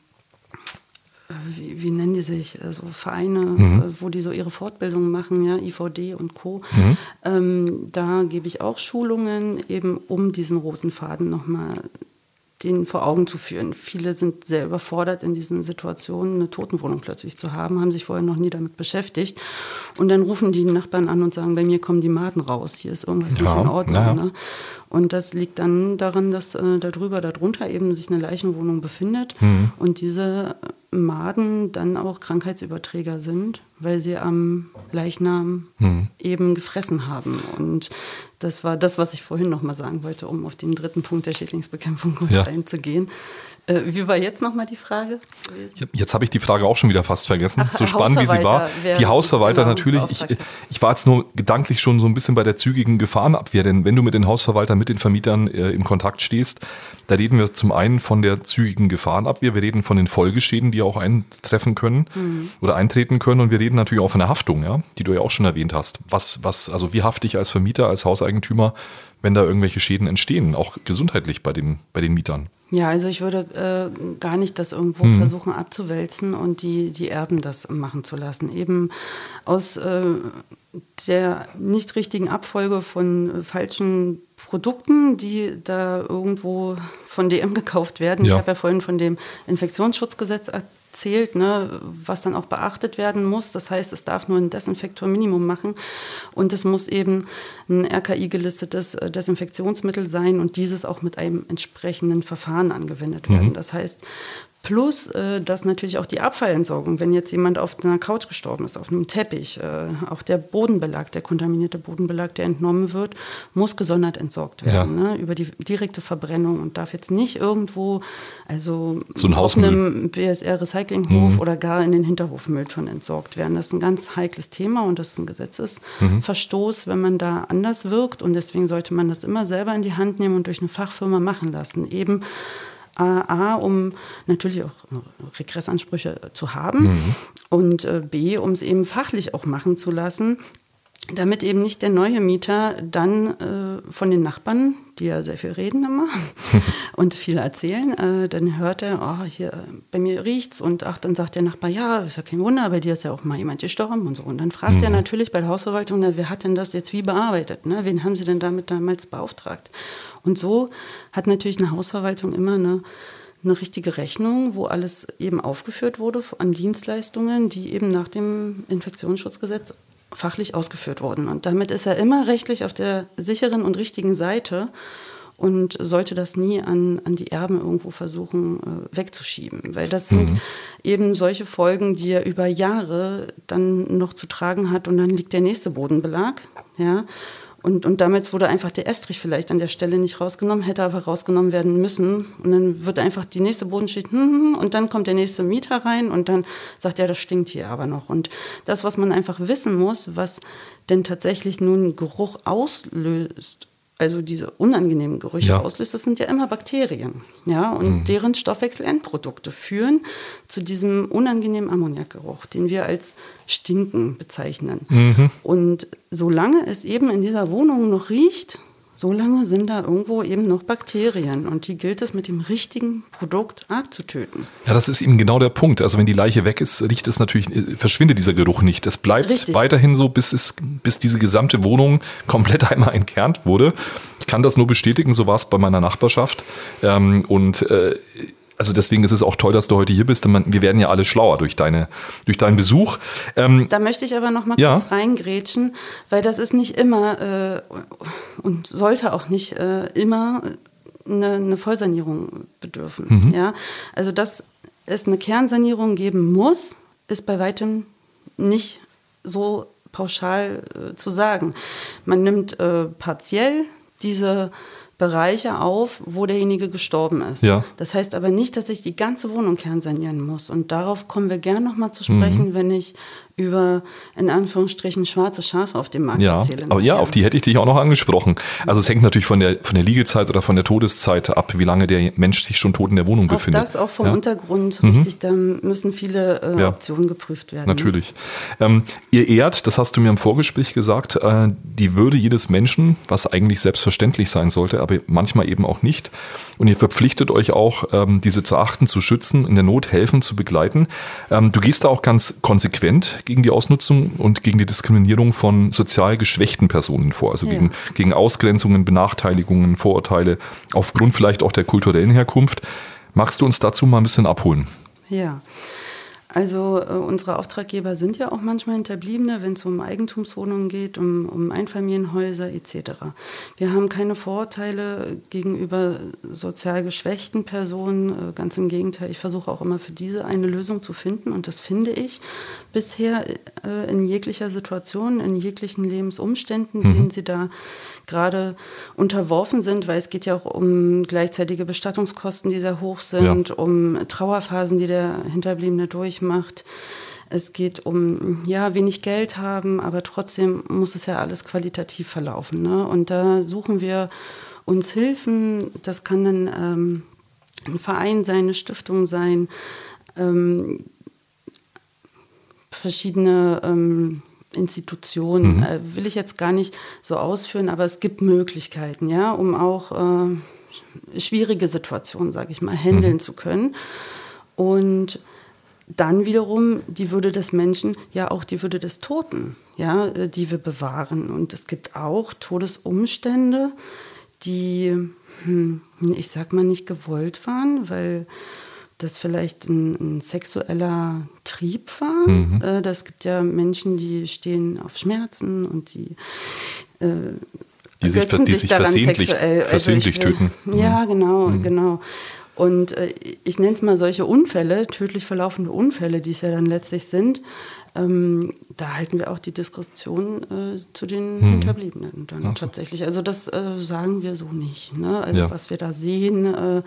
Wie, wie nennen die sich, also Vereine, Mhm. äh, wo die so ihre Fortbildungen machen, ja, I V D und Co. Mhm. Ähm, da gebe ich auch Schulungen, eben um diesen roten Faden nochmal denen vor Augen zu führen. Viele sind sehr überfordert in diesen Situationen, eine Totenwohnung plötzlich zu haben, haben sich vorher noch nie damit beschäftigt. Und dann rufen die Nachbarn an und sagen, bei mir kommen die Maden raus, hier ist irgendwas Ja, nicht in Ordnung. ja. Ne? Und das liegt dann daran, dass äh, darüber, darunter eben sich eine Leichenwohnung befindet, Mhm. und diese Maden dann auch Krankheitsüberträger sind, weil sie am Leichnam Mhm. eben gefressen haben. Und das war das, was ich vorhin noch mal sagen wollte, um auf den dritten Punkt der Schädlingsbekämpfung kurz Ja. einzugehen. Äh, wie war jetzt noch mal die Frage gewesen? Jetzt habe ich die Frage auch schon wieder fast vergessen, Ach, so spannend wie sie war. Hausverwalter, wer- Die Hausverwalter genau, natürlich. Ich, beauftragt. ich war jetzt nur gedanklich schon so ein bisschen bei der zügigen Gefahrenabwehr, denn wenn du mit den Hausverwaltern, mit den Vermietern äh, im Kontakt stehst, da reden wir zum einen von der zügigen Gefahrenabwehr, wir reden von den Folgeschäden, die auch eintreffen können Mhm. oder eintreten können, und wir reden natürlich auch von der Haftung, ja, die du ja auch schon erwähnt hast. Was, was, also wie hafte ich als Vermieter, als Hauseigentümer, wenn da irgendwelche Schäden entstehen, auch gesundheitlich bei den, bei den Mietern? Ja, also ich würde äh, gar nicht das irgendwo Mhm. versuchen abzuwälzen und die, die Erben das machen zu lassen. Eben aus äh, der nicht richtigen Abfolge von äh, falschen Produkten, die da irgendwo von D M gekauft werden. Ja. Ich habe ja vorhin von dem Infektionsschutzgesetz erzählt, ne, was dann auch beachtet werden muss. Das heißt, es darf nur ein Desinfektor-Minimum machen und es muss eben ein R K I-gelistetes äh, Desinfektionsmittel sein und dieses auch mit einem entsprechenden Verfahren angewendet werden. Mhm. Das heißt, Plus, äh, dass natürlich auch die Abfallentsorgung, wenn jetzt jemand auf einer Couch gestorben ist, auf einem Teppich, äh, auch der Bodenbelag, der kontaminierte Bodenbelag, der entnommen wird, muss gesondert entsorgt werden, ja. ne, über die direkte Verbrennung und darf jetzt nicht irgendwo, also so ein auf Hausmüll. einem B S R-Recyclinghof mhm. oder gar in den Hinterhofmülltonnen entsorgt werden. Das ist ein ganz heikles Thema und das ist ein Gesetzesverstoß, mhm. wenn man da anders wirkt und deswegen sollte man das immer selber in die Hand nehmen und durch eine Fachfirma machen lassen. Eben A, um natürlich auch Regressansprüche zu haben mhm. und äh, B, um es eben fachlich auch machen zu lassen, damit eben nicht der neue Mieter dann äh, von den Nachbarn, die ja sehr viel reden immer und viel erzählen, äh, dann hört er, oh, hier bei mir riecht's und ach, dann sagt der Nachbar, ja, ist ja kein Wunder, bei dir ist ja auch mal jemand gestorben und so. Und dann fragt mhm. er natürlich bei der Hausverwaltung, na, wer hat denn das jetzt wie bearbeitet? Ne? Wen haben sie denn damit damals beauftragt? Und so hat natürlich eine Hausverwaltung immer eine, eine richtige Rechnung, wo alles eben aufgeführt wurde an Dienstleistungen, die eben nach dem Infektionsschutzgesetz fachlich ausgeführt wurden. Und damit ist er immer rechtlich auf der sicheren und richtigen Seite und sollte das nie an, an die Erben irgendwo versuchen äh, wegzuschieben. Weil das sind mhm. eben solche Folgen, die er über Jahre dann noch zu tragen hat und dann liegt der nächste Bodenbelag, ja. Und, und damals wurde einfach der Estrich vielleicht an der Stelle nicht rausgenommen, hätte aber rausgenommen werden müssen. Und dann wird einfach die nächste Bodenschicht, und dann kommt der nächste Mieter rein und dann sagt er, das stinkt hier aber noch. Und das, was man einfach wissen muss, was denn tatsächlich nun Geruch auslöst, also diese unangenehmen Gerüche ja. auslöst, das sind ja immer Bakterien. Ja, und mhm. deren Stoffwechselendprodukte führen zu diesem unangenehmen Ammoniakgeruch, den wir als Stinken bezeichnen. Mhm. Und solange es eben in dieser Wohnung noch riecht, solange sind da irgendwo eben noch Bakterien und die gilt es mit dem richtigen Produkt abzutöten. Ja, das ist eben genau der Punkt. Also wenn die Leiche weg ist, riecht es natürlich, verschwindet dieser Geruch nicht. Es bleibt Richtig. weiterhin so, bis es, bis diese gesamte Wohnung komplett einmal entkernt wurde. Ich kann das nur bestätigen, so war es bei meiner Nachbarschaft. Und also deswegen ist es auch toll, dass du heute hier bist. Wir werden ja alle schlauer durch, deine, durch deinen Besuch. Ähm, da möchte ich aber noch mal ja. kurz reingrätschen, weil das ist nicht immer äh, und sollte auch nicht äh, immer eine, eine Vollsanierung bedürfen. Mhm. Ja? Also dass es eine Kernsanierung geben muss, ist bei weitem nicht so pauschal äh, zu sagen. Man nimmt äh, partiell diese Bereiche auf, wo derjenige gestorben ist. Ja. Das heißt aber nicht, dass ich die ganze Wohnung kernsanieren muss. Und darauf kommen wir gern nochmal zu sprechen, mhm. wenn ich über, in Anführungsstrichen, schwarze Schafe auf dem Markt ja, erzähle. Aber ja, auf die hätte ich dich auch noch angesprochen. Also es hängt natürlich von der, von der Liegezeit oder von der Todeszeit ab, wie lange der Mensch sich schon tot in der Wohnung auch befindet. Das auch vom ja? Untergrund, mhm. richtig, da müssen viele äh, ja. Optionen geprüft werden. Natürlich. Ähm, ihr ehrt, das hast du mir im Vorgespräch gesagt, äh, die Würde jedes Menschen, was eigentlich selbstverständlich sein sollte, aber manchmal eben auch nicht. Und ihr verpflichtet euch auch, ähm, diese zu achten, zu schützen, in der Not helfen, zu begleiten. Ähm, du gehst da auch ganz konsequent gegen die Ausnutzung und gegen die Diskriminierung von sozial geschwächten Personen vor. Also ja. gegen, gegen Ausgrenzungen, Benachteiligungen, Vorurteile aufgrund vielleicht auch der kulturellen Herkunft. Magst du uns dazu mal ein bisschen abholen? Ja. Also äh, unsere Auftraggeber sind ja auch manchmal Hinterbliebene, wenn es um Eigentumswohnungen geht, um, um Einfamilienhäuser et cetera. Wir haben keine Vorurteile gegenüber sozial geschwächten Personen, äh, ganz im Gegenteil. Ich versuche auch immer für diese eine Lösung zu finden und das finde ich bisher äh, in jeglicher Situation, in jeglichen Lebensumständen, mhm. denen sie da gerade unterworfen sind, weil es geht ja auch um gleichzeitige Bestattungskosten, die sehr hoch sind, ja. um Trauerphasen, die der Hinterbliebene durchmacht. Es geht um, ja, wenig Geld haben, aber trotzdem muss es ja alles qualitativ verlaufen. Ne? Und da suchen wir uns Hilfen. Das kann dann ähm, ein Verein sein, eine Stiftung sein, ähm, verschiedene ähm, Institutionen, mhm. äh, will ich jetzt gar nicht so ausführen, aber es gibt Möglichkeiten, ja, um auch äh, schwierige Situationen, sage ich mal, handeln mhm. zu können. Und dann wiederum die Würde des Menschen, ja auch die Würde des Toten, ja, die wir bewahren. Und es gibt auch Todesumstände, die, hm, ich sag mal, nicht gewollt waren, weil das vielleicht ein, ein sexueller Trieb war. Mhm. Äh, das gibt ja Menschen, die stehen auf Schmerzen und die äh, die sich, die sich daran versehentlich, sexuell. versehentlich also will, töten. Ja, genau, mhm. genau. Und äh, ich nenne es mal solche Unfälle, tödlich verlaufende Unfälle, die es ja dann letztlich sind, ähm, da halten wir auch die Diskussion äh, zu den hm. Hinterbliebenen dann also. tatsächlich. Also das äh, sagen wir so nicht. Ne? Also ja. was wir da sehen, äh,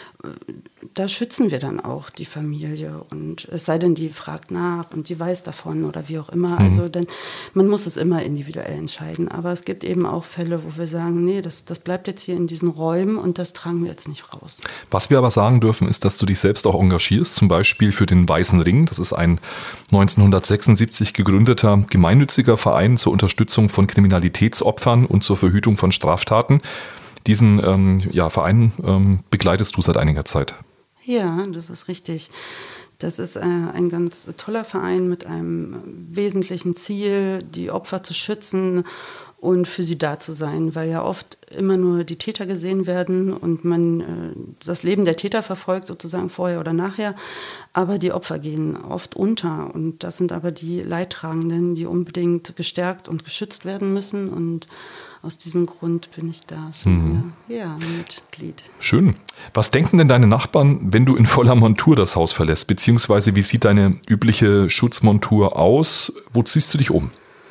da schützen wir dann auch die Familie. Und es sei denn, die fragt nach und die weiß davon oder wie auch immer. Mhm. Also dann, man muss es immer individuell entscheiden. Aber es gibt eben auch Fälle, wo wir sagen, nee, das, das bleibt jetzt hier in diesen Räumen und das tragen wir jetzt nicht raus. Was wir aber sagen dürfen, ist, dass du dich selbst auch engagierst, zum Beispiel für den Weißen Ring. Das ist ein neunzehnhundertsechsundsiebzig gegründeter gemeinnütziger Verein zur Unterstützung von Kriminalitätsopfern und zur Verhütung von Straftaten. Diesen ähm, ja, Verein ähm, begleitest du seit einiger Zeit. Ja, das ist richtig. Das ist äh, ein ganz toller Verein mit einem wesentlichen Ziel, die Opfer zu schützen und für sie da zu sein, weil ja oft immer nur die Täter gesehen werden und man äh, das Leben der Täter verfolgt, sozusagen vorher oder nachher, aber die Opfer gehen oft unter und das sind aber die Leidtragenden, die unbedingt gestärkt und geschützt werden müssen und aus diesem Grund bin ich da schon mhm. ja, Mitglied. Schön. Was denken denn deine Nachbarn, wenn du in voller Montur das Haus verlässt? Beziehungsweise wie sieht deine übliche Schutzmontur aus? Wo ziehst du dich um?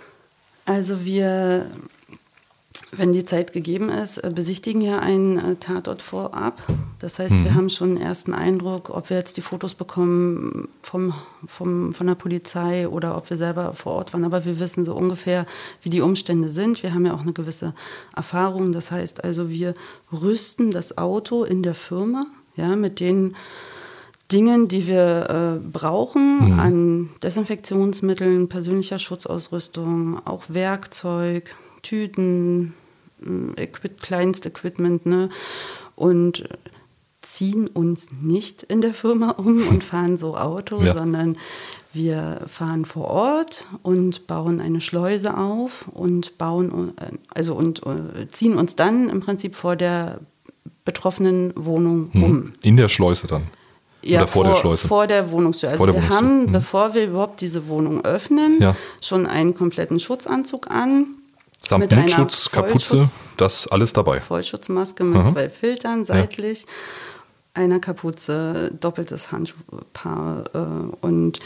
Also wir, wenn die Zeit gegeben ist, besichtigen ja einen Tatort vorab. Das heißt, mhm. wir haben schon einen ersten Eindruck, ob wir jetzt die Fotos bekommen vom, vom, von der Polizei oder ob wir selber vor Ort waren. Aber wir wissen so ungefähr, wie die Umstände sind. Wir haben ja auch eine gewisse Erfahrung. Das heißt also, wir rüsten das Auto in der Firma, ja, mit den Dingen, die wir äh, brauchen, mhm. an Desinfektionsmitteln, persönlicher Schutzausrüstung, auch Werkzeug, Tüten, Equip- Kleinstequipment, ne? Und ziehen uns nicht in der Firma um und fahren so Auto, ja. sondern wir fahren vor Ort und bauen eine Schleuse auf und bauen also und äh, ziehen uns dann im Prinzip vor der betroffenen Wohnung mhm. um. In der Schleuse dann? Ja, Oder vor, vor der Schleuse? Vor der Wohnungstür. Also der wir Wohnungstür. haben, mhm. bevor wir überhaupt diese Wohnung öffnen, ja. schon einen kompletten Schutzanzug an. Samt Mundschutz, Kapuze, das alles dabei. Vollschutzmaske mit Aha. zwei Filtern seitlich, ja. einer Kapuze, doppeltes Handschuhpaar äh, und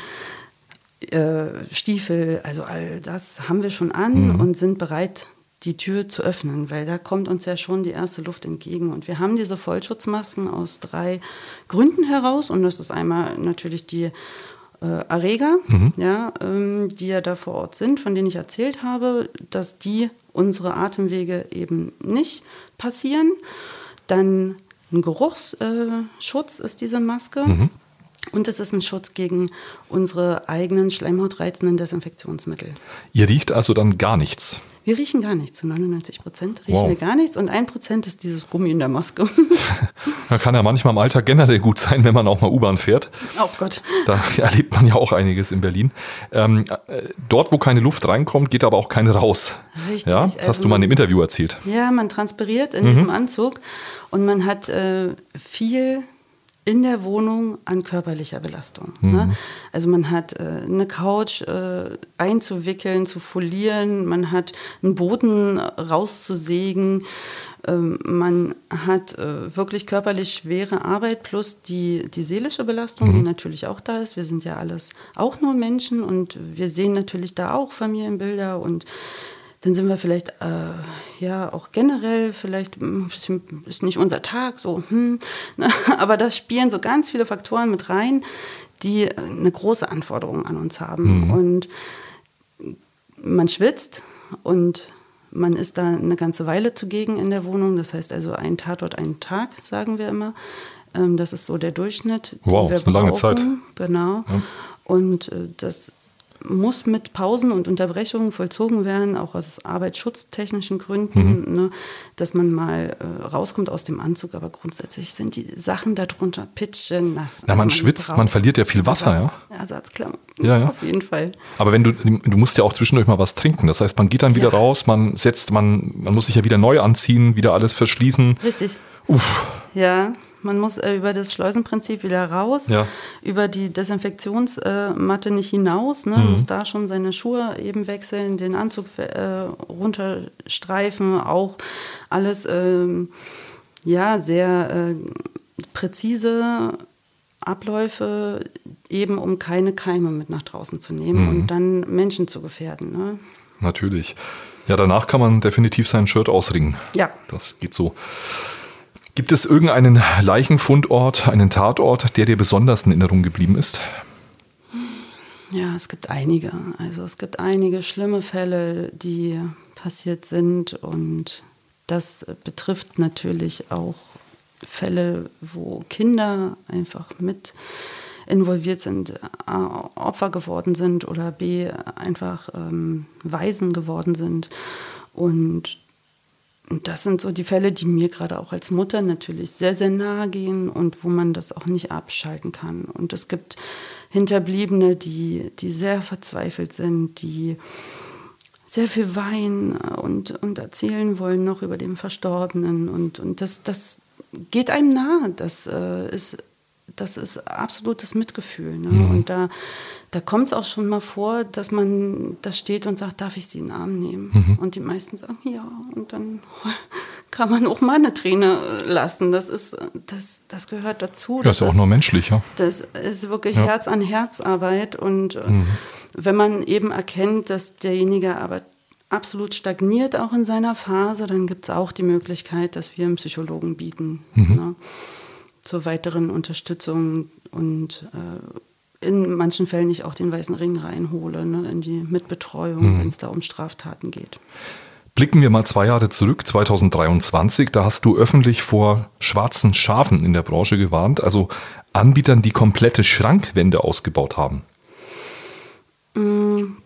äh, Stiefel. Also all das haben wir schon an mhm. und sind bereit, die Tür zu öffnen, weil da kommt uns ja schon die erste Luft entgegen. Und wir haben diese Vollschutzmasken aus drei Gründen heraus. Und das ist einmal natürlich die äh, Erreger, mhm. ja, ähm, die ja da vor Ort sind, von denen ich erzählt habe, dass die unsere Atemwege eben nicht passieren. Dann ein Geruchsschutz äh, ist diese Maske. Mhm. Und es ist ein Schutz gegen unsere eigenen schleimhautreizenden Desinfektionsmittel. Ihr riecht also dann gar nichts? Wir riechen gar nichts. Zu neunundneunzig Prozent riechen wow. wir gar nichts. Und ein Prozent ist dieses Gummi in der Maske. Das kann ja manchmal im Alltag generell gut sein, wenn man auch mal U-Bahn fährt. Oh Gott. Da erlebt man ja auch einiges in Berlin. Ähm, dort, wo keine Luft reinkommt, geht aber auch keine raus. Richtig. Ja? Das hast also du mal in dem Interview erzählt. Ja, man transpiriert in mhm. diesem Anzug und man hat äh, viel in der Wohnung an körperlicher Belastung. Mhm. Ne? Also man hat äh, eine Couch äh, einzuwickeln, zu folieren, man hat einen Boden rauszusägen, ähm, man hat äh, wirklich körperlich schwere Arbeit plus die, die seelische Belastung, mhm. die natürlich auch da ist. Wir sind ja alles auch nur Menschen und wir sehen natürlich da auch Familienbilder und dann sind wir vielleicht, äh, ja, auch generell, vielleicht ist nicht unser Tag so, hm, ne? Aber da spielen so ganz viele Faktoren mit rein, die eine große Anforderung an uns haben. Mhm. Und man schwitzt und man ist da eine ganze Weile zugegen in der Wohnung. Das heißt also ein Tatort, einen Tag, sagen wir immer. Ähm, das ist so der Durchschnitt. Wow, das ist eine lange Zeit. Genau. Ja. Und äh, das muss mit Pausen und Unterbrechungen vollzogen werden, auch aus arbeitsschutztechnischen Gründen, mhm. ne, dass man mal äh, rauskommt aus dem Anzug, aber grundsätzlich sind die Sachen darunter pitschnass. Ja, also man, man schwitzt, man verliert ja viel Wasser, Ersatz, ja? Ersatzklamotten, ja, ja. auf jeden Fall. Aber wenn du, du musst ja auch zwischendurch mal was trinken, das heißt, man geht dann wieder ja. raus, man setzt, man, man muss sich ja wieder neu anziehen, wieder alles verschließen. Richtig. Uff. Ja. Man muss äh, über das Schleusenprinzip wieder raus, ja. über die Desinfektionsmatte äh, nicht hinaus, ne? Mhm. Muss da schon seine Schuhe eben wechseln, den Anzug äh, runterstreifen, auch alles äh, ja, sehr äh, präzise Abläufe, eben um keine Keime mit nach draußen zu nehmen mhm. und dann Menschen zu gefährden. Ne? Natürlich. Ja, danach kann man definitiv sein Shirt ausringen. Ja. Das geht so. Gibt es irgendeinen Leichenfundort, einen Tatort, der dir besonders in Erinnerung geblieben ist? Ja, es gibt einige. Also es gibt einige schlimme Fälle, die passiert sind, und das betrifft natürlich auch Fälle, wo Kinder einfach mit involviert sind, A, Opfer geworden sind oder B, einfach ähm, Waisen geworden sind. Und das sind so die Fälle, die mir gerade auch als Mutter natürlich sehr, sehr nahe gehen und wo man das auch nicht abschalten kann. Und es gibt Hinterbliebene, die, die sehr verzweifelt sind, die sehr viel weinen und, und erzählen wollen noch über den Verstorbenen. Und, und das, das geht einem nahe. Das äh, ist, das ist absolutes Mitgefühl. Ne? Mhm. Und da, da kommt es auch schon mal vor, dass man da steht und sagt, darf ich sie in den Arm nehmen? Mhm. Und die meisten sagen, ja. Und dann kann man auch mal eine Träne lassen. Das ist, das, das gehört dazu. Ja, ist ja auch nur menschlich, ja. Das ist wirklich ja. Herz an Herz Arbeit. Und mhm. wenn man eben erkennt, dass derjenige aber absolut stagniert auch in seiner Phase, dann gibt es auch die Möglichkeit, dass wir einen Psychologen bieten, mhm. ne, zur weiteren Unterstützung und äh, in manchen Fällen ich auch den weißen Ring reinhole, ne, in die Mitbetreuung, mhm. wenn es da um Straftaten geht. Blicken wir mal zwei Jahre zurück, zwanzig dreiundzwanzig, da hast du öffentlich vor schwarzen Schafen in der Branche gewarnt, also Anbietern, die komplette Schrankwände ausgebaut haben. Mhm.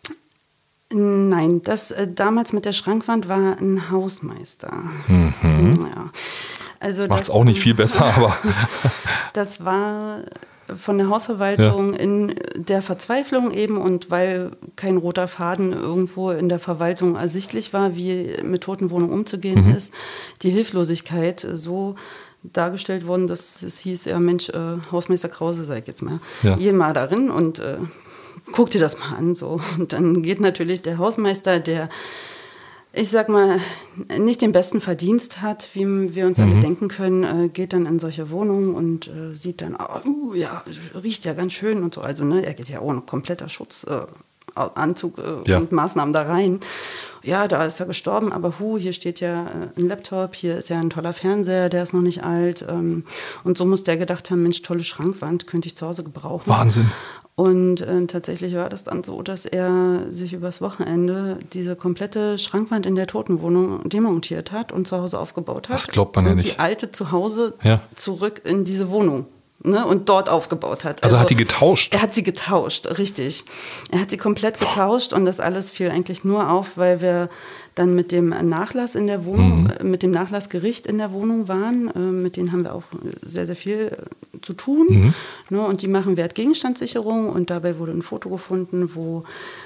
Nein, das äh, damals mit der Schrankwand war ein Hausmeister. Mhm. Ja. Also macht's das, auch nicht viel besser, aber das war von der Hausverwaltung ja. in der Verzweiflung eben, und weil kein roter Faden irgendwo in der Verwaltung ersichtlich war, wie mit Totenwohnungen umzugehen mhm. ist, die Hilflosigkeit so dargestellt worden, dass es hieß, ja Mensch, äh, Hausmeister Krause, sag ich jetzt mal, ja. geh mal darin und äh, guck dir das mal an. So. Und dann geht natürlich der Hausmeister, der, ich sag mal, nicht den besten Verdienst hat, wie wir uns mhm. alle denken können, äh, geht dann in solche Wohnungen und äh, sieht dann, oh, uh, ja, riecht ja ganz schön und so. Also ne, er geht ja ohne kompletter Schutzanzug äh, äh, ja. und Maßnahmen da rein. Ja, da ist er gestorben, aber hu, hier steht ja ein Laptop, hier ist ja ein toller Fernseher, der ist noch nicht alt. Ähm, und so muss der gedacht haben, Mensch, tolle Schrankwand, könnte ich zu Hause gebrauchen. Wahnsinn. Und äh, tatsächlich war das dann so, dass er sich übers Wochenende diese komplette Schrankwand in der Totenwohnung demontiert hat und zu Hause aufgebaut hat. Das glaubt man ja nicht. Und die alte zu Hause ja. zurück in diese Wohnung. Ne, und dort aufgebaut hat. Also, also hat die getauscht? Er hat sie getauscht, richtig. Er hat sie komplett getauscht, und das alles fiel eigentlich nur auf, weil wir dann mit dem Nachlass in der Wohnung, mhm. mit dem Nachlassgericht in der Wohnung waren. Mit denen haben wir auch sehr, sehr viel zu tun. Mhm. Ne, und die machen Wertgegenstandssicherung, und dabei wurde ein Foto gefunden, wo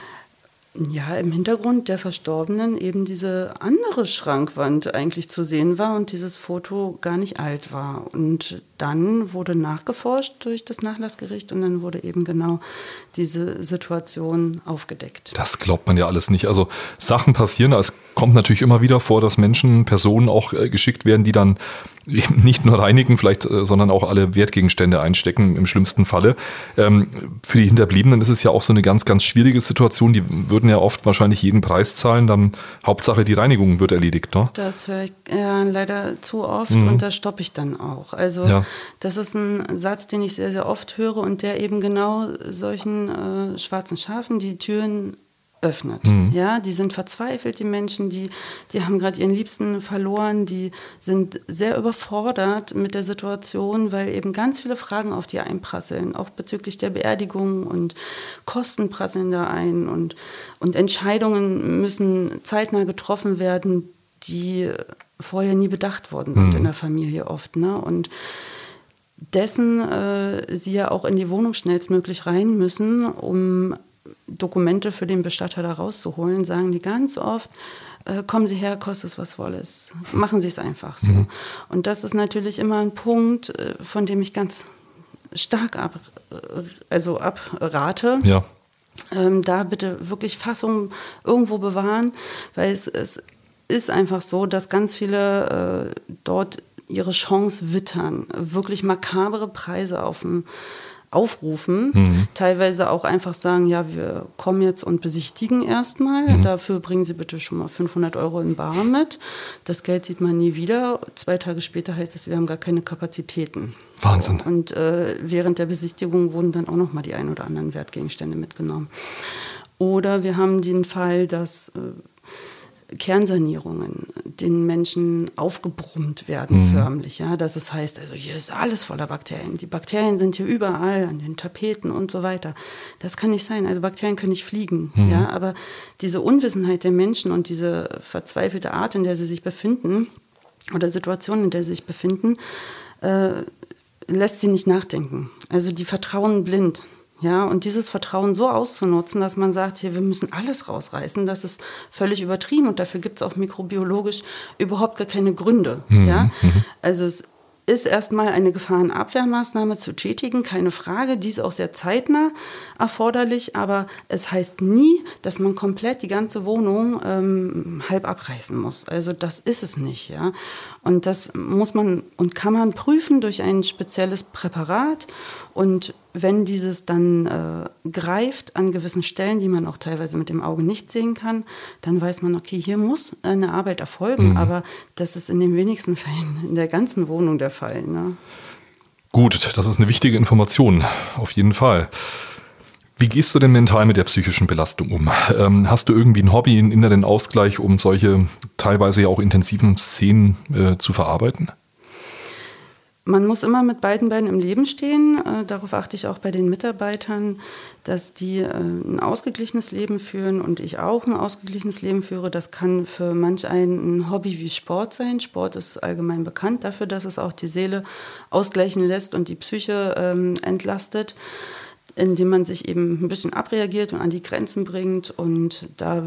ja im Hintergrund der Verstorbenen eben diese andere Schrankwand eigentlich zu sehen war und dieses Foto gar nicht alt war. Und dann wurde nachgeforscht durch das Nachlassgericht, und dann wurde eben genau diese Situation aufgedeckt. Das glaubt man ja alles nicht. Also Sachen passieren, es kommt natürlich immer wieder vor, dass Menschen, Personen auch äh, geschickt werden, die dann eben nicht nur reinigen, vielleicht, äh, sondern auch alle Wertgegenstände einstecken, im schlimmsten Falle. Ähm, für die Hinterbliebenen ist es ja auch so eine ganz, ganz schwierige Situation. Die würden ja oft wahrscheinlich jeden Preis zahlen, dann Hauptsache die Reinigung wird erledigt. Ne? Das höre ich ja leider zu oft, mhm. und da stoppe ich dann auch. Also ja. das ist ein Satz, den ich sehr, sehr oft höre, und der eben genau solchen äh, schwarzen Schafen die Türen öffnet. Mhm. Ja, die sind verzweifelt, die Menschen, die, die haben gerade ihren Liebsten verloren, die sind sehr überfordert mit der Situation, weil eben ganz viele Fragen auf die einprasseln, auch bezüglich der Beerdigung, und Kosten prasseln da ein, und, und Entscheidungen müssen zeitnah getroffen werden, die vorher nie bedacht worden sind mhm. in der Familie oft. Ne? Und dessen äh, sie ja auch in die Wohnung schnellstmöglich rein müssen, um Dokumente für den Bestatter da rauszuholen, sagen die ganz oft, äh, kommen Sie her, kostet es was Wolles. Machen Sie es einfach so. Mhm. Und das ist natürlich immer ein Punkt, äh, von dem ich ganz stark ab, also abrate. Ja. Ähm, da bitte wirklich Fassung irgendwo bewahren, weil es, es ist einfach so, dass ganz viele äh, dort ihre Chance wittern, wirklich makabere Preise auf dem aufrufen, mhm. teilweise auch einfach sagen, ja, wir kommen jetzt und besichtigen erstmal, mhm. dafür bringen Sie bitte schon mal fünfhundert Euro in Bar mit, das Geld sieht man nie wieder, zwei Tage später heißt es, wir haben gar keine Kapazitäten. Wahnsinn. So, und äh, während der Besichtigung wurden dann auch noch mal die ein oder anderen Wertgegenstände mitgenommen. Oder wir haben den Fall, dass äh, Kernsanierungen den Menschen aufgebrummt werden, mhm. förmlich. Ja? Dass es heißt, also hier ist alles voller Bakterien. Die Bakterien sind hier überall, an den Tapeten und so weiter. Das kann nicht sein. Also Bakterien können nicht fliegen. Mhm. Ja? Aber diese Unwissenheit der Menschen und diese verzweifelte Art, in der sie sich befinden, oder Situation, in der sie sich befinden, äh, lässt sie nicht nachdenken. Also die vertrauen blind. Ja, und dieses Vertrauen so auszunutzen, dass man sagt, hier, wir müssen alles rausreißen, das ist völlig übertrieben und dafür gibt es auch mikrobiologisch überhaupt gar keine Gründe. Mhm. Ja? Also es ist erstmal eine Gefahrenabwehrmaßnahme zu tätigen, keine Frage, die ist auch sehr zeitnah erforderlich, aber es heißt nie, dass man komplett die ganze Wohnung ähm, halb abreißen muss. Also das ist es nicht. Ja? Und das muss man und kann man prüfen durch ein spezielles Präparat. Und wenn dieses dann äh, greift an gewissen Stellen, die man auch teilweise mit dem Auge nicht sehen kann, dann weiß man, okay, hier muss eine Arbeit erfolgen. Mhm. Aber das ist in den wenigsten Fällen in der ganzen Wohnung der Fall. Ne? Gut, das ist eine wichtige Information, auf jeden Fall. Wie gehst du denn mental mit der psychischen Belastung um? Ähm, hast du irgendwie ein Hobby, einen inneren Ausgleich, um solche teilweise ja auch intensiven Szenen äh, zu verarbeiten? Man muss immer mit beiden Beinen im Leben stehen. Äh, darauf achte ich auch bei den Mitarbeitern, dass die äh, ein ausgeglichenes Leben führen und ich auch ein ausgeglichenes Leben führe. Das kann für manch einen ein Hobby wie Sport sein. Sport ist allgemein bekannt dafür, dass es auch die Seele ausgleichen lässt und die Psyche ähm, entlastet, indem man sich eben ein bisschen abreagiert und an die Grenzen bringt und da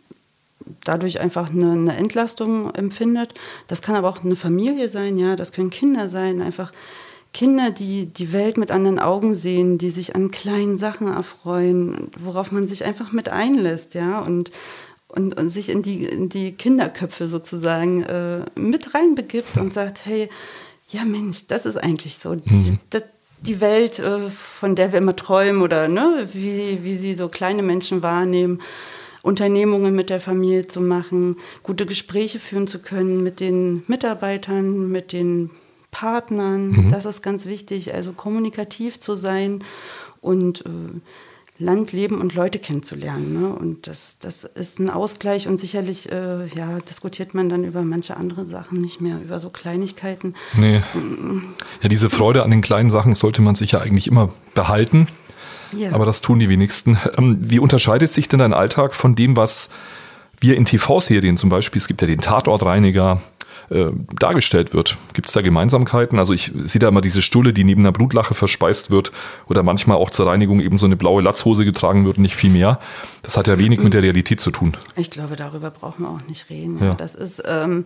dadurch einfach eine, eine Entlastung empfindet. Das kann aber auch eine Familie sein, ja, das können Kinder sein, einfach Kinder, die die Welt mit anderen Augen sehen, die sich an kleinen Sachen erfreuen, worauf man sich einfach mit einlässt, ja, und, und, und sich in die, in die Kinderköpfe sozusagen äh, mit reinbegibt und sagt, hey, ja Mensch, das ist eigentlich so, mhm. die, das, die Welt, äh, von der wir immer träumen oder ne, wie, wie sie so kleine Menschen wahrnehmen, Unternehmungen mit der Familie zu machen, gute Gespräche führen zu können mit den Mitarbeitern, mit den Partnern. Mhm. Das ist ganz wichtig, also kommunikativ zu sein und äh, Land, Leben und Leute kennenzulernen. Ne? Und das, das ist ein Ausgleich und sicherlich äh, ja, diskutiert man dann über manche andere Sachen, nicht mehr über so Kleinigkeiten. Nee. Ja, diese Freude an den kleinen Sachen sollte man sich ja eigentlich immer behalten. Ja. Aber das tun die wenigsten. Wie unterscheidet sich denn dein Alltag von dem, was wir in T V-Serien zum Beispiel, es gibt ja den Tatortreiniger, äh, dargestellt wird? Gibt es da Gemeinsamkeiten? Also ich sehe da immer diese Stulle, die neben einer Blutlache verspeist wird oder manchmal auch zur Reinigung eben so eine blaue Latzhose getragen wird und nicht viel mehr. Das hat ja wenig mit der Realität zu tun. Ich glaube, darüber brauchen wir auch nicht reden. Ja. Das ist ähm,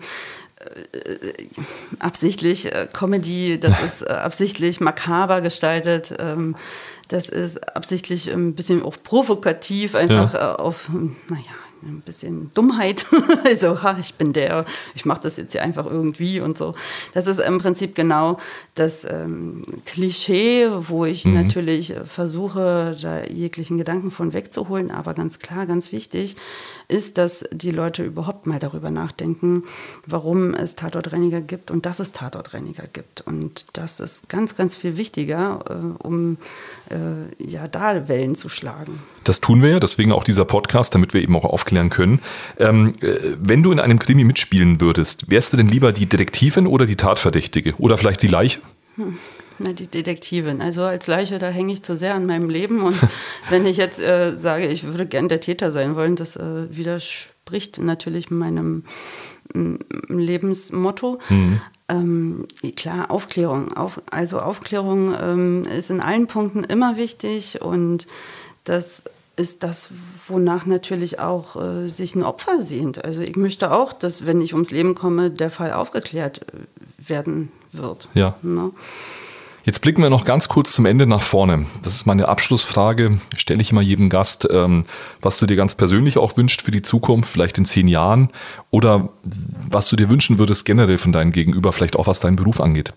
äh, absichtlich äh, Comedy, das ist äh, absichtlich makaber gestaltet. Ähm, Das ist absichtlich ein bisschen auch provokativ, einfach ja. auf, naja, ein bisschen Dummheit. Also, ha, ich bin der, ich mache das jetzt hier einfach irgendwie und so. Das ist im Prinzip genau das ähm, Klischee, wo ich mhm. natürlich versuche, da jeglichen Gedanken von wegzuholen. Aber ganz klar, ganz wichtig ist, dass die Leute überhaupt mal darüber nachdenken, warum es Tatortreiniger gibt und dass es Tatortreiniger gibt. Und das ist ganz, ganz viel wichtiger, äh, um äh, ja, da Wellen zu schlagen. Das tun wir ja, deswegen auch dieser Podcast, damit wir eben auch aufklären können. Ähm, wenn du in einem Krimi mitspielen würdest, wärst du denn lieber die Detektivin oder die Tatverdächtige? Oder vielleicht die Leiche? Hm. Na, die Detektivin. Also als Leiche, da hänge ich zu sehr an meinem Leben. Und wenn ich jetzt äh, sage, ich würde gern der Täter sein wollen, das äh, widerspricht natürlich meinem m, Lebensmotto. Mhm. Ähm, klar, Aufklärung. Auf, also Aufklärung ähm, ist in allen Punkten immer wichtig und das ist das, wonach natürlich auch äh, sich ein Opfer sehnt. Also ich möchte auch, dass, wenn ich ums Leben komme, der Fall aufgeklärt werden wird. Ja. Ne? Jetzt blicken wir noch ganz kurz zum Ende nach vorne. Das ist meine Abschlussfrage, stelle ich immer jedem Gast, ähm, was du dir ganz persönlich auch wünschst für die Zukunft, vielleicht in zehn Jahren, oder was du dir wünschen würdest generell von deinem Gegenüber, vielleicht auch was deinen Beruf angeht.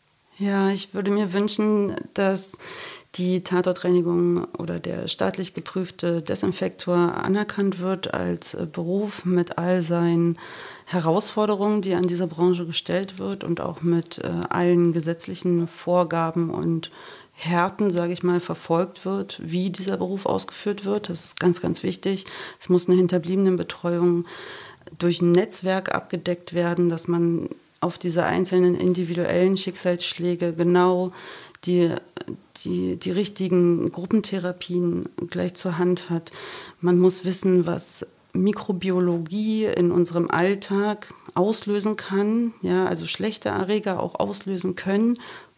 Ja, ich würde mir wünschen, dass die Tatortreinigung oder der staatlich geprüfte Desinfektor anerkannt wird als Beruf mit all seinen Herausforderungen, die an diese Branche gestellt wird und auch mit äh, allen gesetzlichen Vorgaben und Härten, sage ich mal, verfolgt wird, wie dieser Beruf ausgeführt wird. Das ist ganz, ganz wichtig. Es muss eine Hinterbliebenenbetreuung durch ein Netzwerk abgedeckt werden, dass man auf diese einzelnen individuellen Schicksalsschläge genau die, die, die richtigen Gruppentherapien gleich zur Hand hat. Man muss wissen, was Mikrobiologie in unserem Alltag auslösen kann, ja, also schlechte Erreger auch auslösen können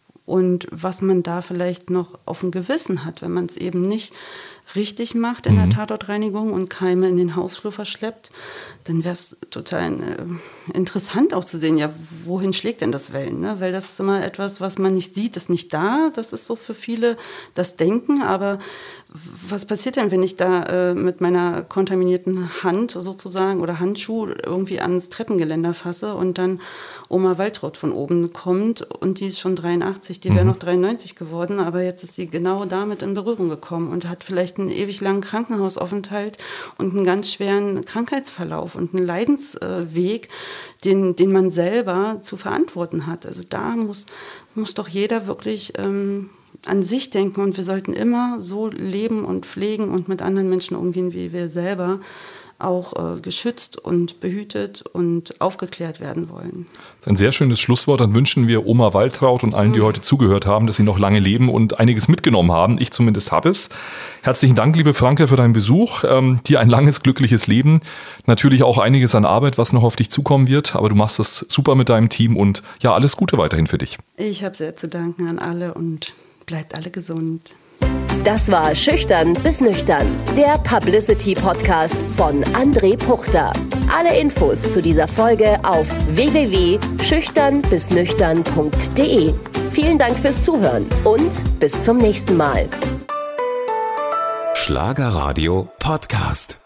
und was man da vielleicht noch auf dem Gewissen hat, wenn man es eben nicht richtig macht in mhm. der Tatortreinigung und Keime in den Hausflur verschleppt, dann wäre es total äh, interessant auch zu sehen, ja, wohin schlägt denn das Wellen? Ne? Weil das ist immer etwas, was man nicht sieht, ist nicht da. Das ist so für viele das Denken, aber was passiert denn, wenn ich da äh, mit meiner kontaminierten Hand sozusagen oder Handschuh irgendwie ans Treppengeländer fasse und dann Oma Waltraud von oben kommt und die ist schon dreiundachtzig, die wäre mhm. noch dreiundneunzig geworden, aber jetzt ist sie genau damit in Berührung gekommen und hat vielleicht einen ewig langen Krankenhausaufenthalt und einen ganz schweren Krankheitsverlauf und einen Leidensweg, den, den man selber zu verantworten hat. Also da muss, muss doch jeder wirklich ähm, an sich denken und wir sollten immer so leben und pflegen und mit anderen Menschen umgehen, wie wir selber auch äh, geschützt und behütet und aufgeklärt werden wollen. Das ist ein sehr schönes Schlusswort. Dann wünschen wir Oma Waltraud und allen, die heute zugehört haben, dass sie noch lange leben und einiges mitgenommen haben. Ich zumindest habe es. Herzlichen Dank, liebe Franke, für deinen Besuch. Ähm, dir ein langes, glückliches Leben. Natürlich auch einiges an Arbeit, was noch auf dich zukommen wird. Aber du machst es super mit deinem Team und ja, alles Gute weiterhin für dich. Ich habe sehr zu danken an alle und bleibt alle gesund. Das war Schüchtern bis Nüchtern, der Publicity-Podcast von André Puchter. Alle Infos zu dieser Folge auf w w w punkt schüchtern bis nüchtern punkt d e. Vielen Dank fürs Zuhören und bis zum nächsten Mal. Schlagerradio Podcast.